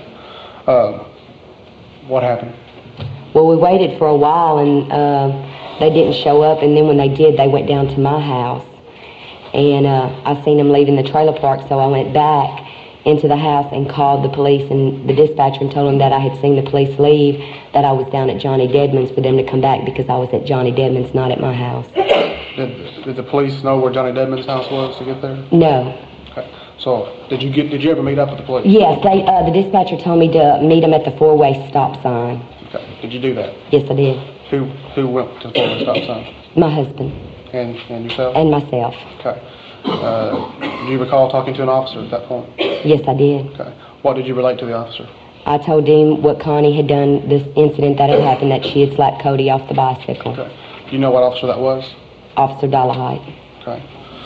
Speaker 6: What happened?
Speaker 7: Well, we waited for a while, and they didn't show up. And then when they did, they went down to my house. And I seen them leaving the trailer park, so I went back into the house and called the police and the dispatcher and told them that I had seen the police leave, that I was down at Johnny Dedman's for them to come back because I was at Johnny Dedman's, not at my house.
Speaker 6: Did the police know where Johnny Dedman's house was to get there?
Speaker 7: No.
Speaker 6: Okay. So did you ever meet up with the police?
Speaker 7: Yes, the dispatcher told me to meet them at the 4-way stop sign.
Speaker 6: Okay. Did you do that?
Speaker 7: Yes, I did.
Speaker 6: Who went to the 4-way stop sign?
Speaker 7: My husband.
Speaker 6: And yourself?
Speaker 7: And myself.
Speaker 6: Okay. Do you recall talking to an officer at that point?
Speaker 7: Yes, I did.
Speaker 6: Okay. What did you relate to the officer?
Speaker 7: I told him what Connie had done, this incident that had happened, that she had slapped Cody off the bicycle.
Speaker 6: Okay. Do you know what officer that was?
Speaker 7: Officer Dollahite.
Speaker 6: Okay.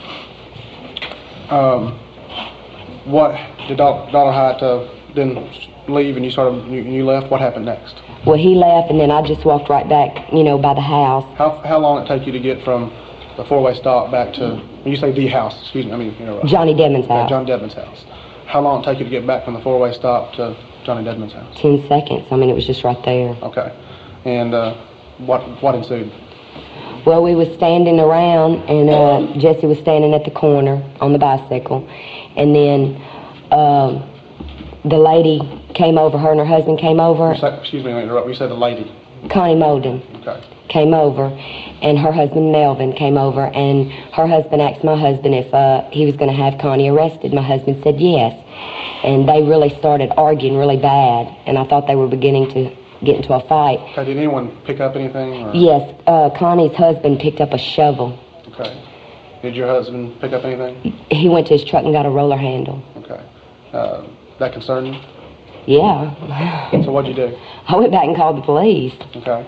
Speaker 6: What did Dollahite then leave and you left? What happened next?
Speaker 7: Well, he left, and then I just walked right back, by the house.
Speaker 6: How long did it take you to get from the 4-way stop back to, when you say the house, excuse me,
Speaker 7: Johnny Dedman's house.
Speaker 6: Johnny Dedman's house. How long did it take you to get back from the 4-way stop to Johnny Dedman's house?
Speaker 7: 10 seconds. It was just right there.
Speaker 6: Okay. And what ensued?
Speaker 7: Well, we was standing around, and Jesse was standing at the corner on the bicycle, and then the lady came over, her and her husband came over.
Speaker 6: Excuse me, you said the lady.
Speaker 7: Connie Molden.
Speaker 6: Okay.
Speaker 7: Came over, and her husband Melvin came over, and her husband asked my husband if he was going to have Connie arrested. My husband said yes, and they really started arguing really bad, and I thought they were beginning to get into a fight.
Speaker 6: Okay, did anyone pick up anything? Or?
Speaker 7: Yes, Connie's husband picked up a shovel.
Speaker 6: Okay. Did your husband pick up anything?
Speaker 7: He went to his truck and got a roller handle.
Speaker 6: Okay. That concerned you?
Speaker 7: Yeah.
Speaker 6: So what'd you do?
Speaker 7: I went back and called the police.
Speaker 6: Okay.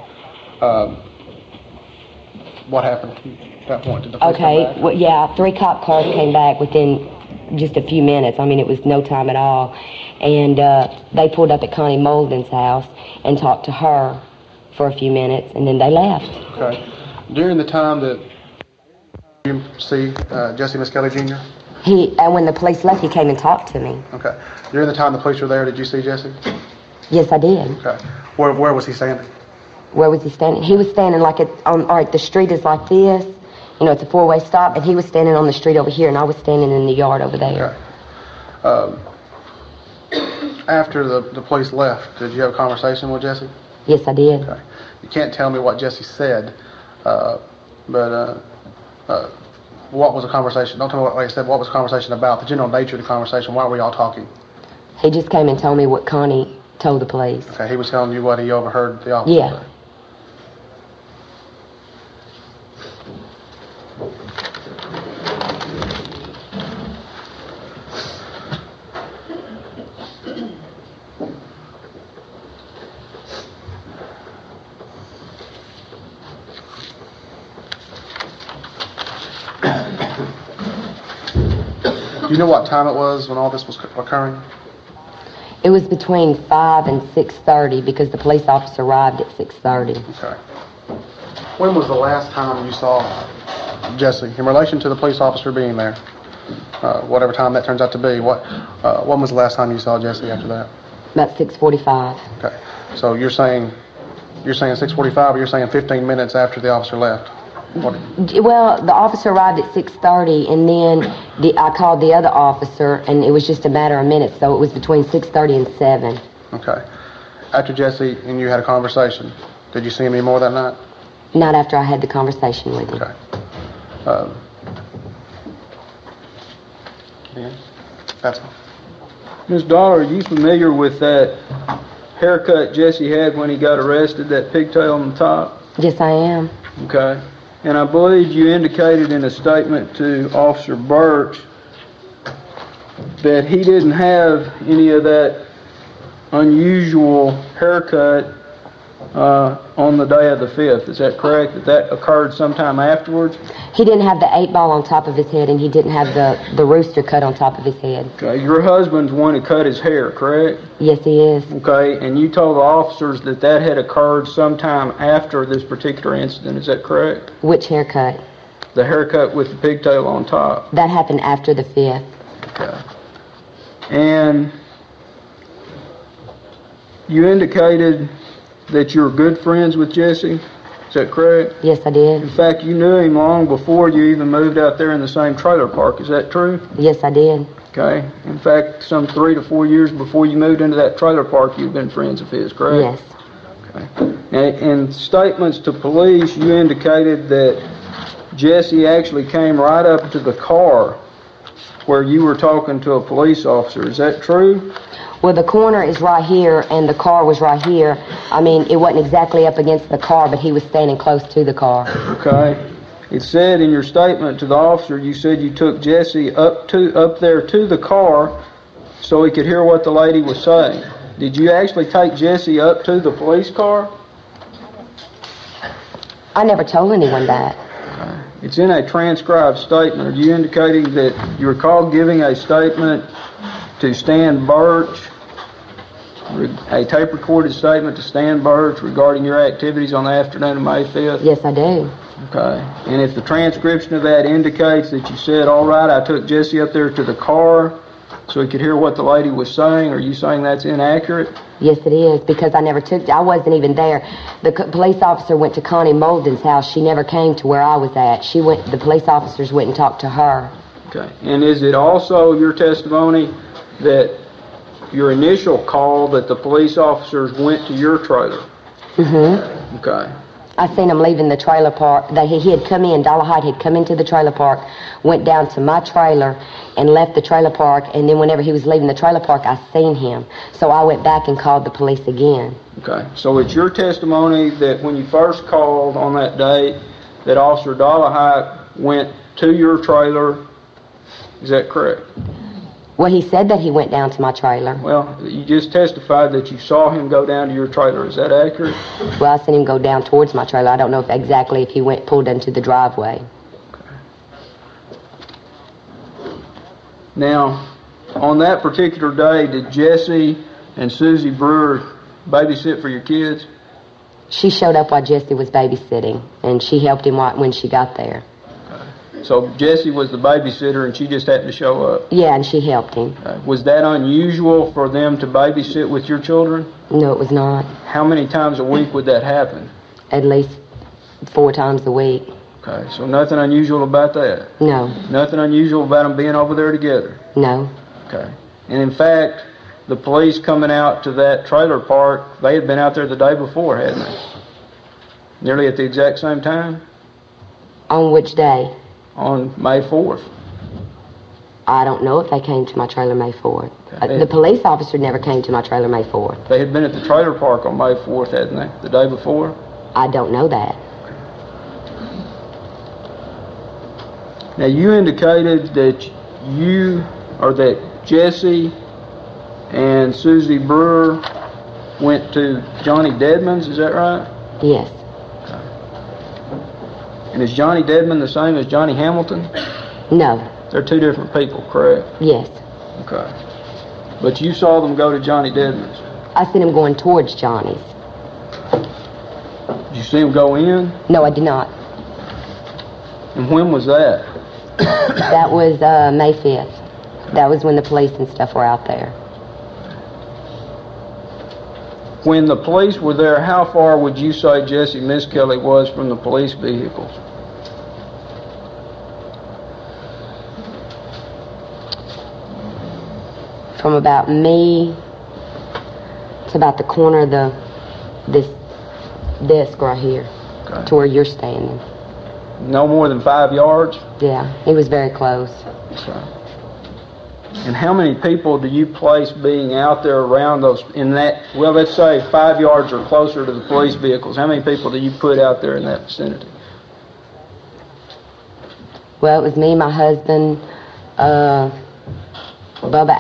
Speaker 6: What happened at that point? Did the police come back?
Speaker 7: Well, yeah, 3 cop cars came back within just a few minutes. It was no time at all. And they pulled up at Connie Molden's house and talked to her for a few minutes, and then they left.
Speaker 6: Okay. During the time that you see Jesse Miskelly Jr.?
Speaker 7: And when the police left, he came and talked to me.
Speaker 6: Okay. During the time the police were there, did you see Jesse?
Speaker 7: Yes, I did.
Speaker 6: Okay. Where was he standing?
Speaker 7: Where was he standing? He was standing the street is like this. It's a 4-way stop, and he was standing on the street over here, and I was standing in the yard over there.
Speaker 6: Okay. After the police left, did you have a conversation with Jesse?
Speaker 7: Yes, I did.
Speaker 6: Okay. You can't tell me what Jesse said, but what was the conversation? Don't tell me what he said. What was the conversation about? The general nature of the conversation. Why were y'all talking?
Speaker 7: He just came and told me what Connie told the police.
Speaker 6: Okay, he was telling you what he overheard the officer say. Do you know what time it was when all this was occurring?
Speaker 7: It was between 5 and 6:30 because the police officer arrived at 6:30.
Speaker 6: Okay. When was the last time you saw Jesse in relation to the police officer being there? Whatever time that turns out to be. When was the last time you saw Jesse after that?
Speaker 7: About 6:45.
Speaker 6: Okay. So you're saying 6:45, or you're saying 15 minutes after the officer left?
Speaker 7: Well, the officer arrived at 6:30, and then I called the other officer, and it was just a matter of minutes, so it was between 6:30 and 7.
Speaker 6: Okay. After Jesse and you had a conversation, did you see him any more that night?
Speaker 7: Not after I had the conversation with him.
Speaker 6: Okay. Yeah, that's all.
Speaker 2: Ms. Dollar, are you familiar with that haircut Jesse had when he got arrested, that pigtail on the top?
Speaker 7: Yes, I am.
Speaker 2: Okay. And I believe you indicated in a statement to Officer Birch that he didn't have any of that unusual haircut on the day of the 5th. Is that correct? That occurred sometime afterwards?
Speaker 7: He didn't have the 8 ball on top of his head, and he didn't have the rooster cut on top of his head.
Speaker 2: Okay, your husband's one who cut his hair, correct?
Speaker 7: Yes, he is.
Speaker 2: Okay, and you told the officers that that had occurred sometime after this particular incident. Is that correct?
Speaker 7: Which haircut?
Speaker 2: The haircut with the pigtail on top.
Speaker 7: That happened after the 5th.
Speaker 2: Okay. And you indicated that you're good friends with Jesse. Is that correct?
Speaker 7: Yes, I did.
Speaker 2: In fact, you knew him long before you even moved out there in the same trailer park. Is that true?
Speaker 7: Yes, I did.
Speaker 2: Okay. In fact, some 3 to 4 years before you moved into that trailer park, you've been friends of his, correct?
Speaker 7: Yes.
Speaker 2: Okay. Now, in statements to police, you indicated that Jesse actually came right up to the car where you were talking to a police officer. Is that true?
Speaker 7: Well, the corner is right here, and the car was right here. I mean, it wasn't exactly up against the car, but he was standing close to the car.
Speaker 2: Okay. It said in your statement to the officer, you said you took Jesse up there to the car so he could hear what the lady was saying. Did you actually take Jesse up to the police car?
Speaker 7: I never told anyone that.
Speaker 2: It's in a transcribed statement. Are you indicating that you recall giving a statement to Stan Birch, a tape-recorded statement to Stan Birch regarding your activities on the afternoon of May 5th?
Speaker 7: Yes, I do.
Speaker 2: Okay. And if the transcription of that indicates that you said, all right, I took Jesse up there to the car so he could hear what the lady was saying, are you saying that's inaccurate?
Speaker 7: Yes, it is, because I wasn't even there. The police officer went to Connie Molden's house. She never came to where I was at. The police officers went and talked to her.
Speaker 2: Okay. And is it also your testimony that your initial call that the police officers went to your trailer?
Speaker 7: Mm-hmm.
Speaker 2: Okay.
Speaker 7: I seen him leaving the trailer park. He had come in, Dollahide had come into the trailer park, went down to my trailer, and left the trailer park, and then whenever he was leaving the trailer park, I seen him. So I went back and called the police again.
Speaker 2: Okay. So it's your testimony that when you first called on that date, that Officer Dollahide went to your trailer. Is that correct?
Speaker 7: Well, he said that he went down to my trailer.
Speaker 2: Well, you just testified that you saw him go down to your trailer. Is that accurate?
Speaker 7: Well, I seen him go down towards my trailer. I don't know if he pulled into the driveway.
Speaker 2: Okay. Now, on that particular day, did Jesse and Susie Brewer babysit for your kids?
Speaker 7: She showed up while Jesse was babysitting, and she helped him when she got there.
Speaker 2: So Jesse was the babysitter and she just happened to show up?
Speaker 7: Yeah, and she helped him.
Speaker 2: Was that unusual for them to babysit with your children?
Speaker 7: No, it was not.
Speaker 2: How many times a week would that happen?
Speaker 7: At least 4 times a week.
Speaker 2: Okay, so nothing unusual about that?
Speaker 7: No.
Speaker 2: Nothing unusual about them being over there together?
Speaker 7: No.
Speaker 2: Okay. And in fact, the police coming out to that trailer park, they had been out there the day before, hadn't they? Nearly at the exact same time?
Speaker 7: On which day?
Speaker 2: On May 4th.
Speaker 7: I don't know if they came to my trailer May 4th.
Speaker 2: Okay.
Speaker 7: The police officer never came to my trailer May 4th.
Speaker 2: They had been at the trailer park on May 4th, hadn't they? The day before?
Speaker 7: I don't know that.
Speaker 2: Now, you indicated that Jesse and Susie Brewer went to Johnny Dedman's, is that right?
Speaker 7: Yes.
Speaker 2: And is Johnny Dedman the same as Johnny Hamilton?
Speaker 7: No.
Speaker 2: They're 2 different people, correct?
Speaker 7: Yes.
Speaker 2: Okay. But you saw them go to Johnny Dedman's?
Speaker 7: I seen him going towards Johnny's.
Speaker 2: Did you see him go in?
Speaker 7: No, I did not.
Speaker 2: And when was that?
Speaker 7: That was May 5th. That was when the police and stuff were out there.
Speaker 2: When the police were there, how far would you say Jesse Miskelly was from the police vehicles?
Speaker 7: From about me to about the corner of this desk right here,
Speaker 2: Okay.
Speaker 7: to where you're standing.
Speaker 2: No more than 5 yards?
Speaker 7: Yeah, he was very close.
Speaker 2: Okay. And how many people do you place being out there around those, let's say 5 yards or closer to the police vehicles? How many people do you put out there in that vicinity?
Speaker 7: Well, it was me, my husband, Bubba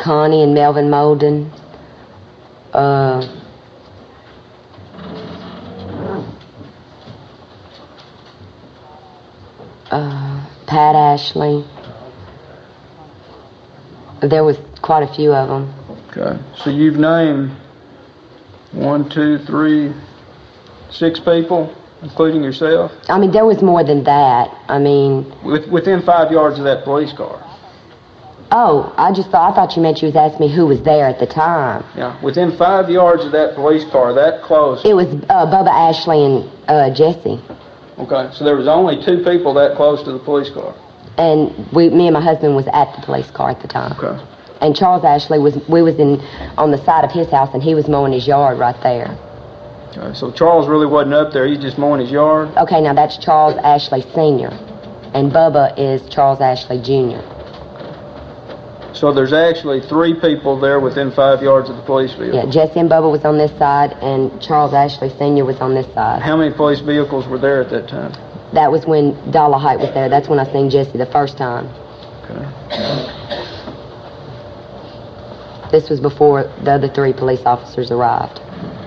Speaker 7: Connie and Melvin Molden. Pat Ashley. There was quite a few of them.
Speaker 2: Okay. So you've named 1, 2, 3, 6 people, including yourself?
Speaker 7: I mean, there was more than that. I mean...
Speaker 2: Within 5 yards of that police car?
Speaker 7: Oh, I thought you meant you was asking me who was there at the time.
Speaker 2: Yeah, within 5 yards of that police car, that close?
Speaker 7: It was Bubba, Ashley, and Jesse.
Speaker 2: Okay, so there was only 2 people that close to the police car?
Speaker 7: And me and my husband was at the police car at the time.
Speaker 2: Okay.
Speaker 7: And Charles Ashley was on the side of his house, and he was mowing his yard right there.
Speaker 2: Okay, so Charles really wasn't up there, he's just mowing his yard?
Speaker 7: Okay, now that's Charles Ashley Sr., and Bubba is Charles Ashley Jr.
Speaker 2: So there's actually 3 people there within 5 yards of the police vehicle?
Speaker 7: Yeah, Jesse and Bubba was on this side, and Charles Ashley Sr. was on this side.
Speaker 2: How many police vehicles were there at that time?
Speaker 7: That was when Dollar Height was there. That's when I seen Jesse the first time.
Speaker 2: Okay.
Speaker 7: This was before the other 3 police officers arrived.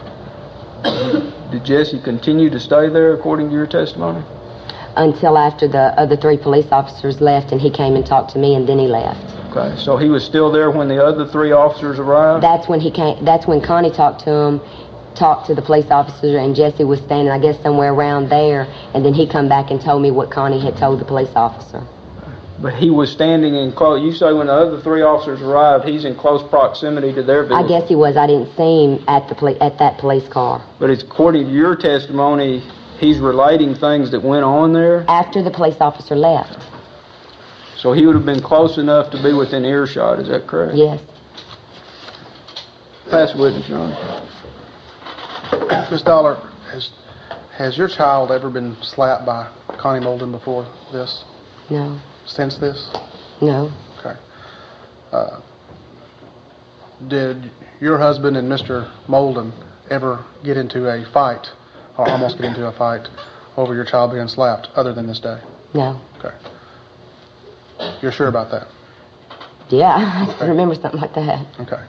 Speaker 2: Did Jesse continue to stay there according to your testimony?
Speaker 7: Until after the other 3 police officers left, and he came and talked to me, and then he left.
Speaker 2: Okay, so he was still there when the other 3 officers arrived?
Speaker 7: That's when he came. That's when Connie talked to him, talked to the police officer, and Jesse was standing, I guess, somewhere around there, and then he come back and told me what Connie had told the police officer.
Speaker 2: But he was standing in close... You say when the other 3 officers arrived, he's in close proximity to their vehicle?
Speaker 7: I guess he was. I didn't see him at that police car.
Speaker 2: But it's according to your testimony, he's relating things that went on there?
Speaker 7: After the police officer left.
Speaker 2: So he would have been close enough to be within earshot, is that correct?
Speaker 7: Yes.
Speaker 2: Pass the witness, Your Honor.
Speaker 6: Ms. Dollar, has your child ever been slapped by Connie Molden before this?
Speaker 7: No.
Speaker 6: Since this?
Speaker 7: No.
Speaker 6: Okay. Did your husband and Mr. Molden ever get into a fight, or almost get into a fight, over your child being slapped, other than this day?
Speaker 7: No.
Speaker 6: Okay. You're sure about that?
Speaker 7: Yeah, I remember something like that.
Speaker 6: Okay.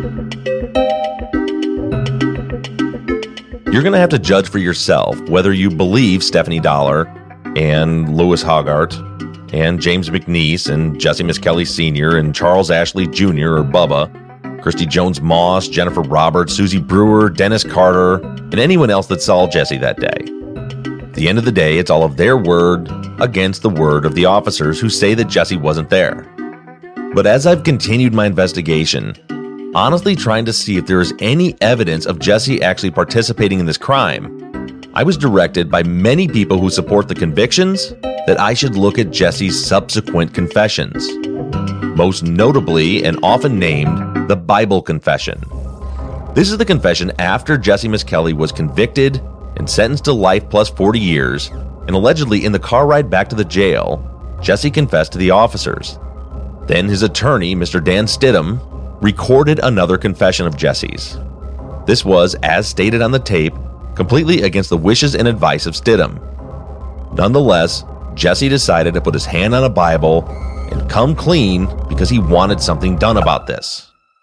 Speaker 1: You're going to have to judge for yourself whether you believe Stephanie Dollar and Louis Hoggart and James McNeese and Jesse Miskelly Sr. and Charles Ashley Jr. or Bubba, Christy Jones Moss, Jennifer Roberts, Susie Brewer, Dennis Carter, and anyone else that saw Jesse that day. At the end of the day, it's all of their word against the word of the officers who say that Jesse wasn't there. But as I've continued my investigation, honestly trying to see if there is any evidence of Jesse actually participating in this crime, I was directed by many people who support the convictions that I should look at Jesse's subsequent confessions. Most notably and often named the Bible confession. This is the confession after Jesse Miskelly was convicted and sentenced to life plus 40 years, and allegedly in the car ride back to the jail, Jesse confessed to the officers. Then his attorney, Mr. Dan Stidham, recorded another confession of Jesse's. This was, as stated on the tape, completely against the wishes and advice of Stidham. Nonetheless, Jesse decided to put his hand on a Bible and come clean because he wanted something done about this.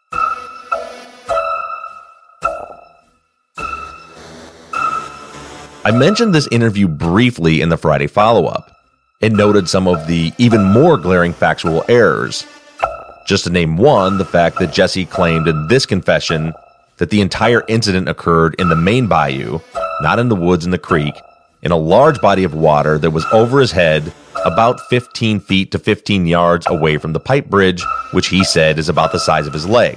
Speaker 1: I mentioned this interview briefly in the Friday follow-up and noted some of the even more glaring factual errors. Just to name one, the fact that Jesse claimed in this confession that the entire incident occurred in the main bayou, not in the woods in the creek, in a large body of water that was over his head about 15 feet to 15 yards away from the pipe bridge, which he said is about the size of his leg.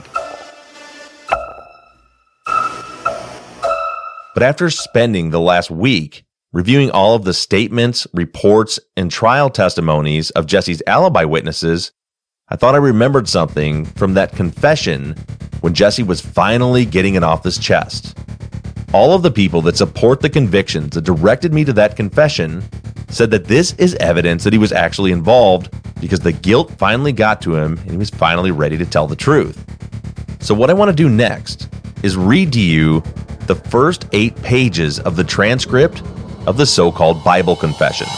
Speaker 1: But after spending the last week reviewing all of the statements, reports, and trial testimonies of Jesse's alibi witnesses, I thought I remembered something from that confession when Jesse was finally getting it off his chest. All of the people that support the convictions that directed me to that confession said that this is evidence that he was actually involved because the guilt finally got to him and he was finally ready to tell the truth. So what I want to do next is read to you the first 8 pages of the transcript of the so-called Bible confession.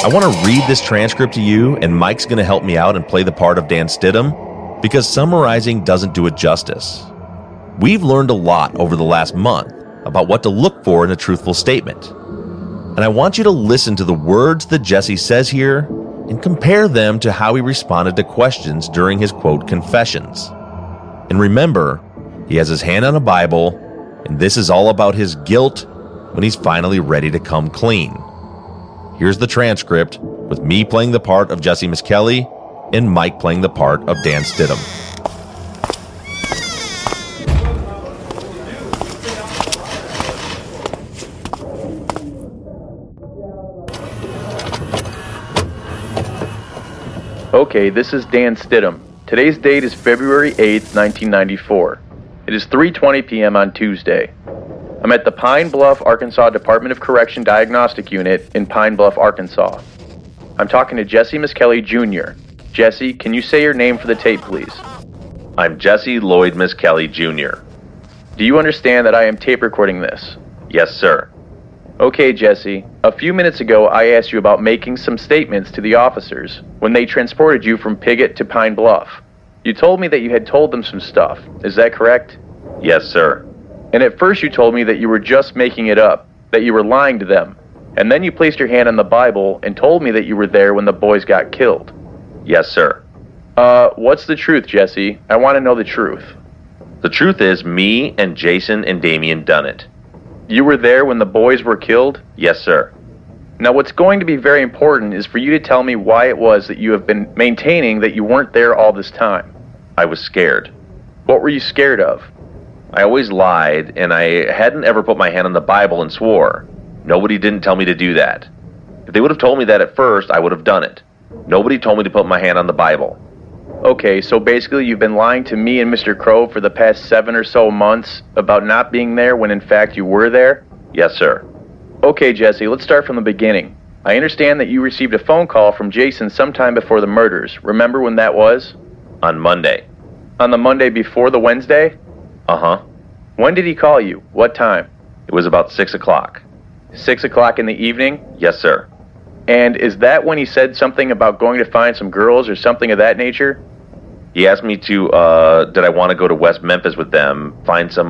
Speaker 1: I want to read this transcript to you, and Mike's going to help me out and play the part of Dan Stidham, because summarizing doesn't do it justice. We've learned a lot over the last month about what to look for in a truthful statement. And I want you to listen to the words that Jesse says here and compare them to how he responded to questions during his, quote, confessions. And remember, he has his hand on a Bible, and this is all about his guilt when he's finally ready to come clean. Here's the transcript with me playing the part of Jesse Miskelly and Mike playing the part of Dan Stidham.
Speaker 8: Okay, this is Dan Stidham. Today's date is February 8th, 1994. It is 3:20 p.m. on Tuesday. I'm at the Pine Bluff, Arkansas Department of Correction Diagnostic Unit in Pine Bluff, Arkansas. I'm talking to Jesse Miskelly Jr. Jesse, can you say your name for the tape, please?
Speaker 1: I'm Jesse Lloyd Miskelly Jr.
Speaker 8: Do you understand that I am tape recording this?
Speaker 1: Yes, sir.
Speaker 8: Okay, Jesse. A few minutes ago, I asked you about making some statements to the officers when they transported you from Piggott to Pine Bluff. You told me that you had told them some stuff. Is that correct?
Speaker 1: Yes, sir.
Speaker 8: And at first you told me that you were just making it up, that you were lying to them. And then you placed your hand on the Bible and told me that you were there when the boys got killed.
Speaker 1: Yes, sir.
Speaker 8: What's the truth, Jesse? I want to know the truth.
Speaker 1: The truth is, me and Jason and Damien done it.
Speaker 8: You were there when the boys were killed?
Speaker 1: Yes, sir.
Speaker 8: Now, what's going to be very important is for you to tell me why it was that you have been maintaining that you weren't there all this time.
Speaker 1: I was scared.
Speaker 8: What were you scared of?
Speaker 1: I always lied, and I hadn't ever put my hand on the Bible and swore. Nobody didn't tell me to do that. If they would have told me that at first, I would have done it. Nobody told me to put my hand on the Bible.
Speaker 8: Okay, so basically you've been lying to me and Mr. Crow for the past 7 or so months about not being there when in fact you were there?
Speaker 1: Yes, sir.
Speaker 8: Okay, Jesse, let's start from the beginning. I understand that you received a phone call from Jason sometime before the murders. Remember when that was?
Speaker 1: On Monday.
Speaker 8: On the Monday before the Wednesday?
Speaker 1: Uh-huh.
Speaker 8: When did he call you? What time?
Speaker 1: It was about 6 o'clock.
Speaker 8: 6 o'clock in the evening?
Speaker 1: Yes, sir.
Speaker 8: And is that when he said something about going to find some girls or something of that nature?
Speaker 1: He asked me to, did I want to go to West Memphis with them, find some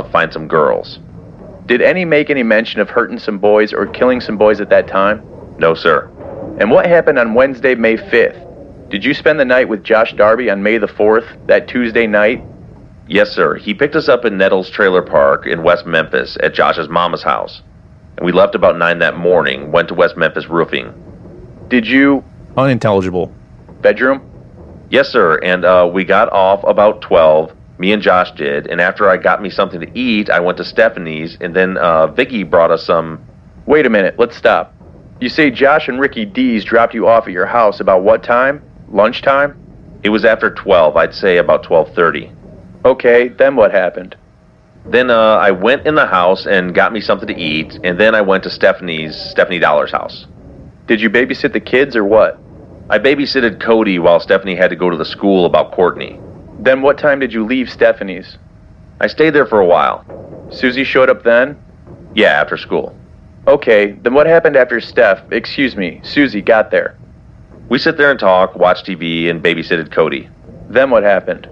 Speaker 1: girls.
Speaker 8: Did any make any mention of hurting some boys or killing some boys at that time?
Speaker 1: No, sir.
Speaker 8: And what happened on Wednesday, May 5th? Did you spend the night with Josh Darby on May the 4th, that Tuesday night?
Speaker 1: Yes, sir. He picked us up in Nettles Trailer Park in West Memphis at Josh's mama's house. And we left about 9 that morning, went to West Memphis Roofing.
Speaker 8: Did you...
Speaker 9: Unintelligible.
Speaker 8: Bedroom?
Speaker 1: Yes, sir. And we got off about 12. Me and Josh did. And after I got me something to eat, I went to Stephanie's. And then Vicky brought us some...
Speaker 8: Wait a minute. Let's stop. You say Josh and Ricky Dees dropped you off at your house about what time? Lunchtime?
Speaker 1: It was after 12. I'd say about 12:30.
Speaker 8: Okay, then what happened?
Speaker 1: Then I went in the house and got me something to eat, and then I went to Stephanie Dollar's house.
Speaker 8: Did you babysit the kids or what?
Speaker 1: I babysitted Cody while Stephanie had to go to the school about Courtney.
Speaker 8: Then what time did you leave Stephanie's?
Speaker 1: I stayed there for a while.
Speaker 8: Susie showed up then?
Speaker 1: Yeah, after school.
Speaker 8: Okay, then what happened after Susie got there?
Speaker 1: We sit there and talk, watch TV, and babysitted Cody.
Speaker 8: Then what happened?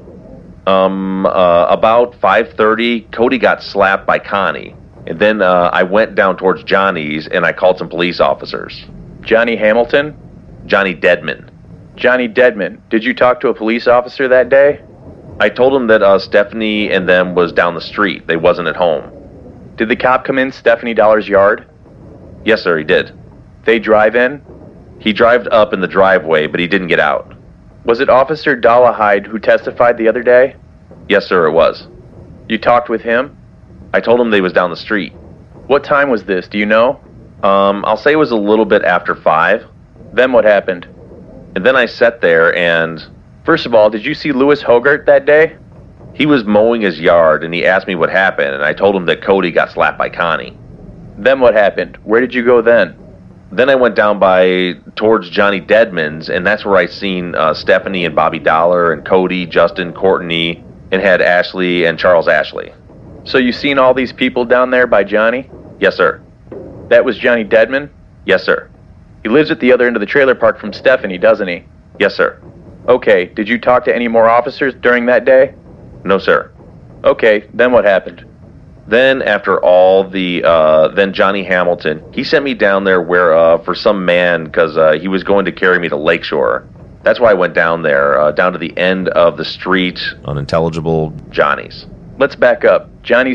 Speaker 1: About 5:30, Cody got slapped by Connie. And then I went down towards Johnny's and I called some police officers.
Speaker 8: Johnny Hamilton?
Speaker 1: Johnny Deadman.
Speaker 8: Johnny Deadman. Did you talk to a police officer that day?
Speaker 1: I told him that Stephanie and them was down the street. They wasn't at home.
Speaker 8: Did the cop come in Stephanie Dollar's yard?
Speaker 1: Yes, sir, he did.
Speaker 8: They drive in?
Speaker 1: He drived up in the driveway, but he didn't get out.
Speaker 8: Was it Officer Dollahide who testified the other day?
Speaker 1: Yes, sir, it was.
Speaker 8: You talked with him?
Speaker 1: I told him they was down the street.
Speaker 8: What time was this, do you know?
Speaker 1: I'll say it was a little bit after 5.
Speaker 8: Then what happened?
Speaker 1: And then I sat there and...
Speaker 8: First of all, did you see Louis Hogart that day?
Speaker 1: He was mowing his yard and he asked me what happened, and I told him that Cody got slapped by Connie.
Speaker 8: Then what happened? Where did you go then?
Speaker 1: Then I went down towards Johnny Deadman's, and that's where I seen Stephanie and Bobby Dollar and Cody, Justin, Courtney, and had Ashley and Charles Ashley.
Speaker 8: So you seen all these people down there by Johnny?
Speaker 1: Yes, sir.
Speaker 8: That was Johnny Deadman?
Speaker 1: Yes, sir.
Speaker 8: He lives at the other end of the trailer park from Stephanie, doesn't he?
Speaker 1: Yes, sir.
Speaker 8: Okay, did you talk to any more officers during that day?
Speaker 1: No, sir.
Speaker 8: Okay, then what happened?
Speaker 1: Then after all then Johnny Hamilton, he sent me down there for some man because he was going to carry me to Lakeshore. That's why I went down there, down to the end of the street, unintelligible Johnny's.
Speaker 8: Let's back up. Johnny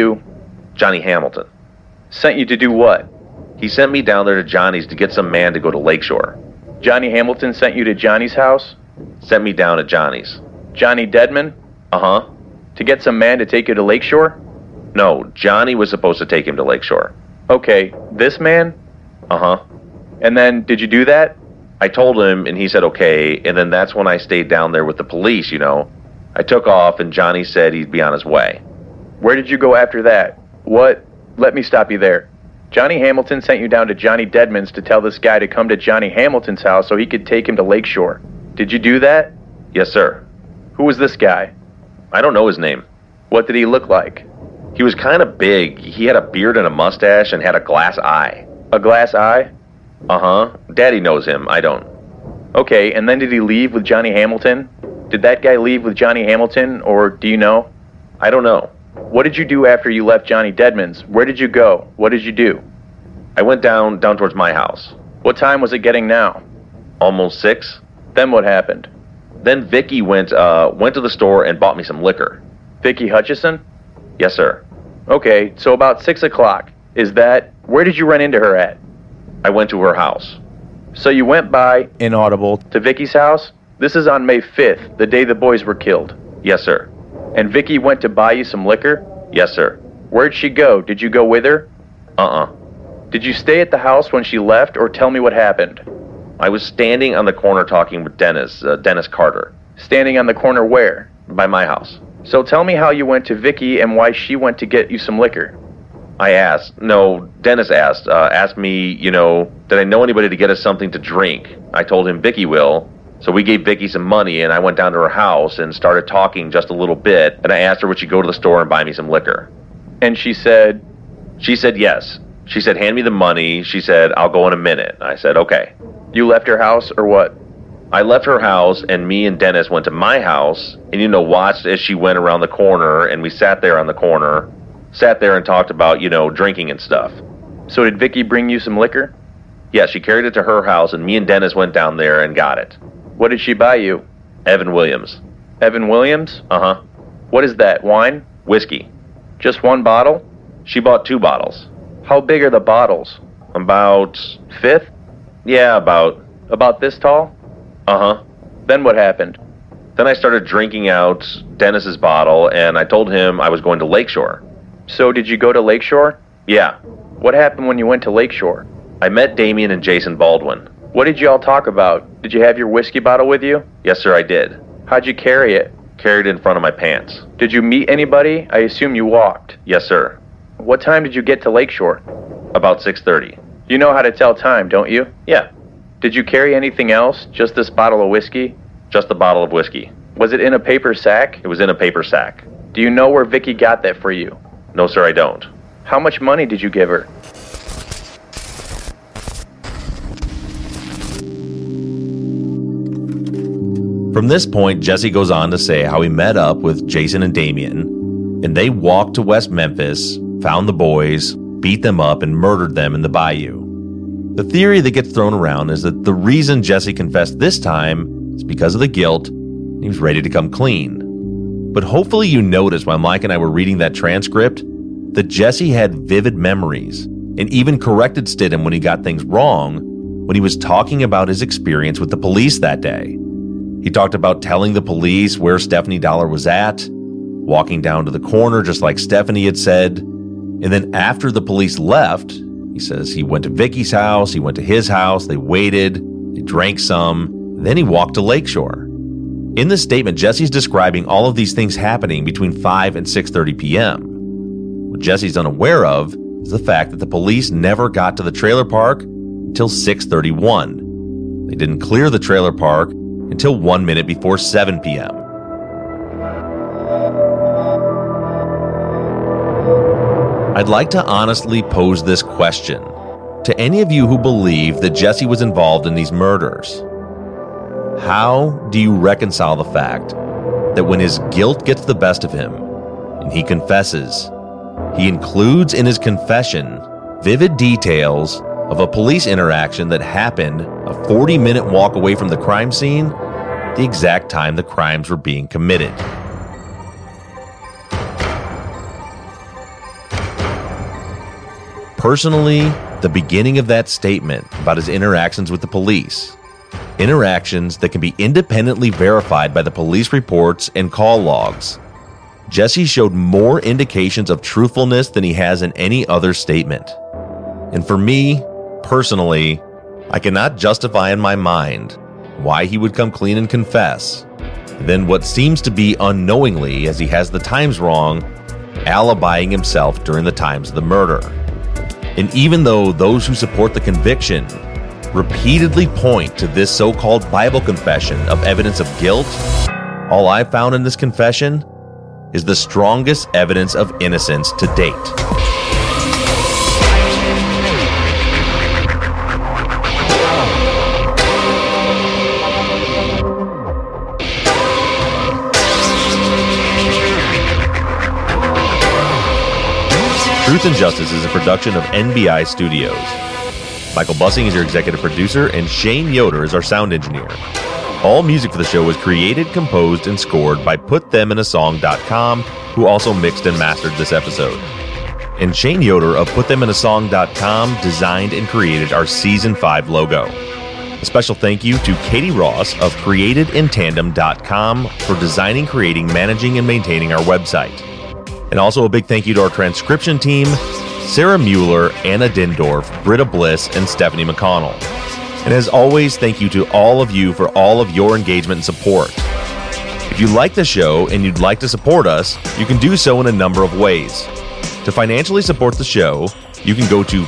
Speaker 1: Hamilton.
Speaker 8: Sent you to do what?
Speaker 1: He sent me down there to Johnny's to get some man to go to Lakeshore.
Speaker 8: Johnny Hamilton sent you to Johnny's house?
Speaker 1: Sent me down to Johnny's.
Speaker 8: Johnny Deadman?
Speaker 1: Uh-huh.
Speaker 8: To get some man to take you to Lakeshore?
Speaker 1: No, Johnny was supposed to take him to Lakeshore.
Speaker 8: Okay, this man?
Speaker 1: Uh-huh.
Speaker 8: And then, did you do that?
Speaker 1: I told him, and he said okay, and then that's when I stayed down there with the police, I took off, and Johnny said he'd be on his way.
Speaker 8: Where did you go after that? What? Let me stop you there. Johnny Hamilton sent you down to Johnny Deadman's to tell this guy to come to Johnny Hamilton's house so he could take him to Lakeshore. Did you do that?
Speaker 1: Yes, sir.
Speaker 8: Who was this guy?
Speaker 1: I don't know his name.
Speaker 8: What did he look like?
Speaker 1: He was kind of big. He had a beard and a mustache and had a glass eye.
Speaker 8: A glass eye?
Speaker 1: Uh-huh. Daddy knows him. I don't.
Speaker 8: Okay, and then did he leave with Johnny Hamilton? Did that guy leave with Johnny Hamilton, or do you know?
Speaker 1: I don't know.
Speaker 8: What did you do after you left Johnny Deadman's? Where did you go? What did you do?
Speaker 1: I went down towards my house.
Speaker 8: What time was it getting now?
Speaker 1: Almost 6.
Speaker 8: Then what happened?
Speaker 1: Then Vicky went to the store and bought me some liquor.
Speaker 8: Vicky Hutchison?
Speaker 1: Yes, sir.
Speaker 8: Okay, so about 6 o'clock. Where did you run into her at?
Speaker 1: I went to her house.
Speaker 8: So you went by,
Speaker 1: inaudible,
Speaker 8: to Vicky's house? This is on May 5th, the day the boys were killed.
Speaker 1: Yes, sir.
Speaker 8: And Vicky went to buy you some liquor?
Speaker 1: Yes, sir.
Speaker 8: Where'd she go? Did you go with her?
Speaker 1: Uh-uh.
Speaker 8: Did you stay at the house when she left, or tell me what happened?
Speaker 1: I was standing on the corner talking with Dennis Carter.
Speaker 8: Standing on the corner where?
Speaker 1: By my house.
Speaker 8: So tell me how you went to Vicky and why she went to get you some liquor.
Speaker 1: Dennis asked me, did I know anybody to get us something to drink? I told him Vicky will. So we gave Vicky some money, and I went down to her house and started talking just a little bit, and I asked her would she go to the store and buy me some liquor.
Speaker 8: And she said?
Speaker 1: She said yes. She said, hand me the money. She said, I'll go in a minute. I said, okay.
Speaker 8: You left her house, or what?
Speaker 1: I left her house, and me and Dennis went to my house, and, watched as she went around the corner, and we sat there on the corner, and talked about, drinking and stuff.
Speaker 8: So did Vicky bring you some liquor?
Speaker 1: Yeah, she carried it to her house, and me and Dennis went down there and got it.
Speaker 8: What did she buy you?
Speaker 1: Evan Williams.
Speaker 8: Evan Williams?
Speaker 1: Uh-huh.
Speaker 8: What is that, wine?
Speaker 1: Whiskey.
Speaker 8: Just one bottle?
Speaker 1: She bought 2 bottles.
Speaker 8: How big are the bottles?
Speaker 1: About
Speaker 8: 5th?
Speaker 1: Yeah, about.
Speaker 8: About this tall?
Speaker 1: Uh-huh.
Speaker 8: Then what happened?
Speaker 1: Then I started drinking out Dennis's bottle, and I told him I was going to Lakeshore.
Speaker 8: So did you go to Lakeshore?
Speaker 1: Yeah.
Speaker 8: What happened when you went to Lakeshore?
Speaker 1: I met Damien and Jason Baldwin.
Speaker 8: What did you all talk about? Did you have your whiskey bottle with you?
Speaker 1: Yes, sir, I did.
Speaker 8: How'd you carry it?
Speaker 1: Carried it in front of my pants.
Speaker 8: Did you meet anybody? I assume you walked.
Speaker 1: Yes, sir.
Speaker 8: What time did you get to Lakeshore?
Speaker 1: About 6:30.
Speaker 8: You know how to tell time, don't you?
Speaker 1: Yeah.
Speaker 8: Did you carry anything else? Just this bottle of whiskey?
Speaker 1: Just the bottle of whiskey.
Speaker 8: Was it in a paper sack?
Speaker 1: It was in a paper sack.
Speaker 8: Do you know where Vicky got that for you?
Speaker 1: No, sir, I don't.
Speaker 8: How much money did you give her?
Speaker 1: From this point, Jesse goes on to say how he met up with Jason and Damien, and they walked to West Memphis, found the boys, beat them up, and murdered them in the bayou. The theory that gets thrown around is that the reason Jesse confessed this time is because of the guilt. He was ready to come clean. But hopefully you noticed while Mike and I were reading that transcript that Jesse had vivid memories and even corrected Stidham when he got things wrong when he was talking about his experience with the police that day. He talked about telling the police where Stephanie Dollar was at, walking down to the corner just like Stephanie had said, and then after the police left, he says he went to Vicky's house, he went to his house, they waited, they drank some, then he walked to Lakeshore. In this statement, Jesse's describing all of these things happening between 5 and 6:30 p.m. What Jesse's unaware of is the fact that the police never got to the trailer park until 6:31. They didn't clear the trailer park until 1 minute before 7 p.m. I'd like to honestly pose this question to any of you who believe that Jesse was involved in these murders, how do you reconcile the fact that when his guilt gets the best of him and he confesses, he includes in his confession vivid details of a police interaction that happened a 40-minute walk away from the crime scene, the exact time the crimes were being committed? Personally, the beginning of that statement about his interactions with the police, interactions that can be independently verified by the police reports and call logs, Jesse showed more indications of truthfulness than he has in any other statement. And for me, personally, I cannot justify in my mind why he would come clean and confess, then what seems to be unknowingly, as he has the times wrong, alibying himself during the times of the murder. And even though those who support the conviction repeatedly point to this so-called Bible confession of evidence of guilt, all I've found in this confession is the strongest evidence of innocence to date. Truth and Justice is a production of NBI Studios. Michael Bussing is your executive producer, and Shane Yoder is our sound engineer. All music for the show was created, composed, and scored by PutThemInASong.com, who also mixed and mastered this episode. And Shane Yoder of PutThemInASong.com designed and created our Season 5 logo. A special thank you to Katie Ross of CreatedInTandem.com for designing, creating, managing, and maintaining our website. And also a big thank you to our transcription team, Sarah Mueller, Anna Dindorf, Britta Bliss, and Stephanie McConnell. And as always, thank you to all of you for all of your engagement and support. If you like the show and you'd like to support us, you can do so in a number of ways. To financially support the show, you can go to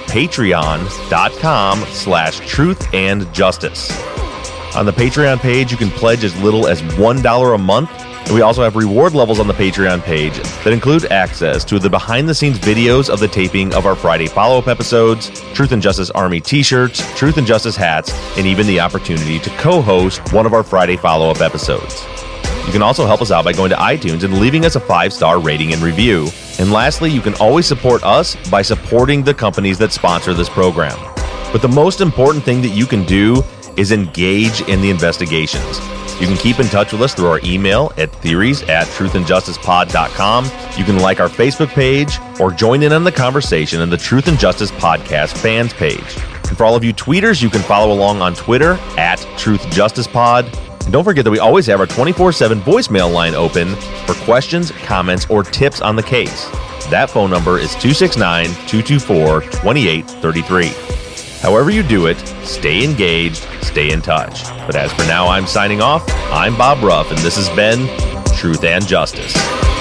Speaker 1: patreon.com/truthandjustice. On the Patreon page, you can pledge as little as $1 a month. And we also have reward levels on the Patreon page that include access to the behind-the-scenes videos of the taping of our Friday follow-up episodes, Truth and Justice Army t-shirts, Truth and Justice hats, and even the opportunity to co-host one of our Friday follow-up episodes. You can also help us out by going to iTunes and leaving us a 5-star rating and review. And lastly, you can always support us by supporting the companies that sponsor this program. But the most important thing that you can do is engage in the investigations. You can keep in touch with us through our email at theories@truthandjusticepod.com. You can like our Facebook page or join in on the conversation in the Truth and Justice Podcast fans page. And for all of you tweeters, you can follow along on Twitter @TruthJusticePod. And don't forget that we always have our 24/7 voicemail line open for questions, comments, or tips on the case. That phone number is 269-224-2833. However you do it, stay engaged, stay in touch. But as for now, I'm signing off. I'm Bob Ruff, and this has been Truth and Justice.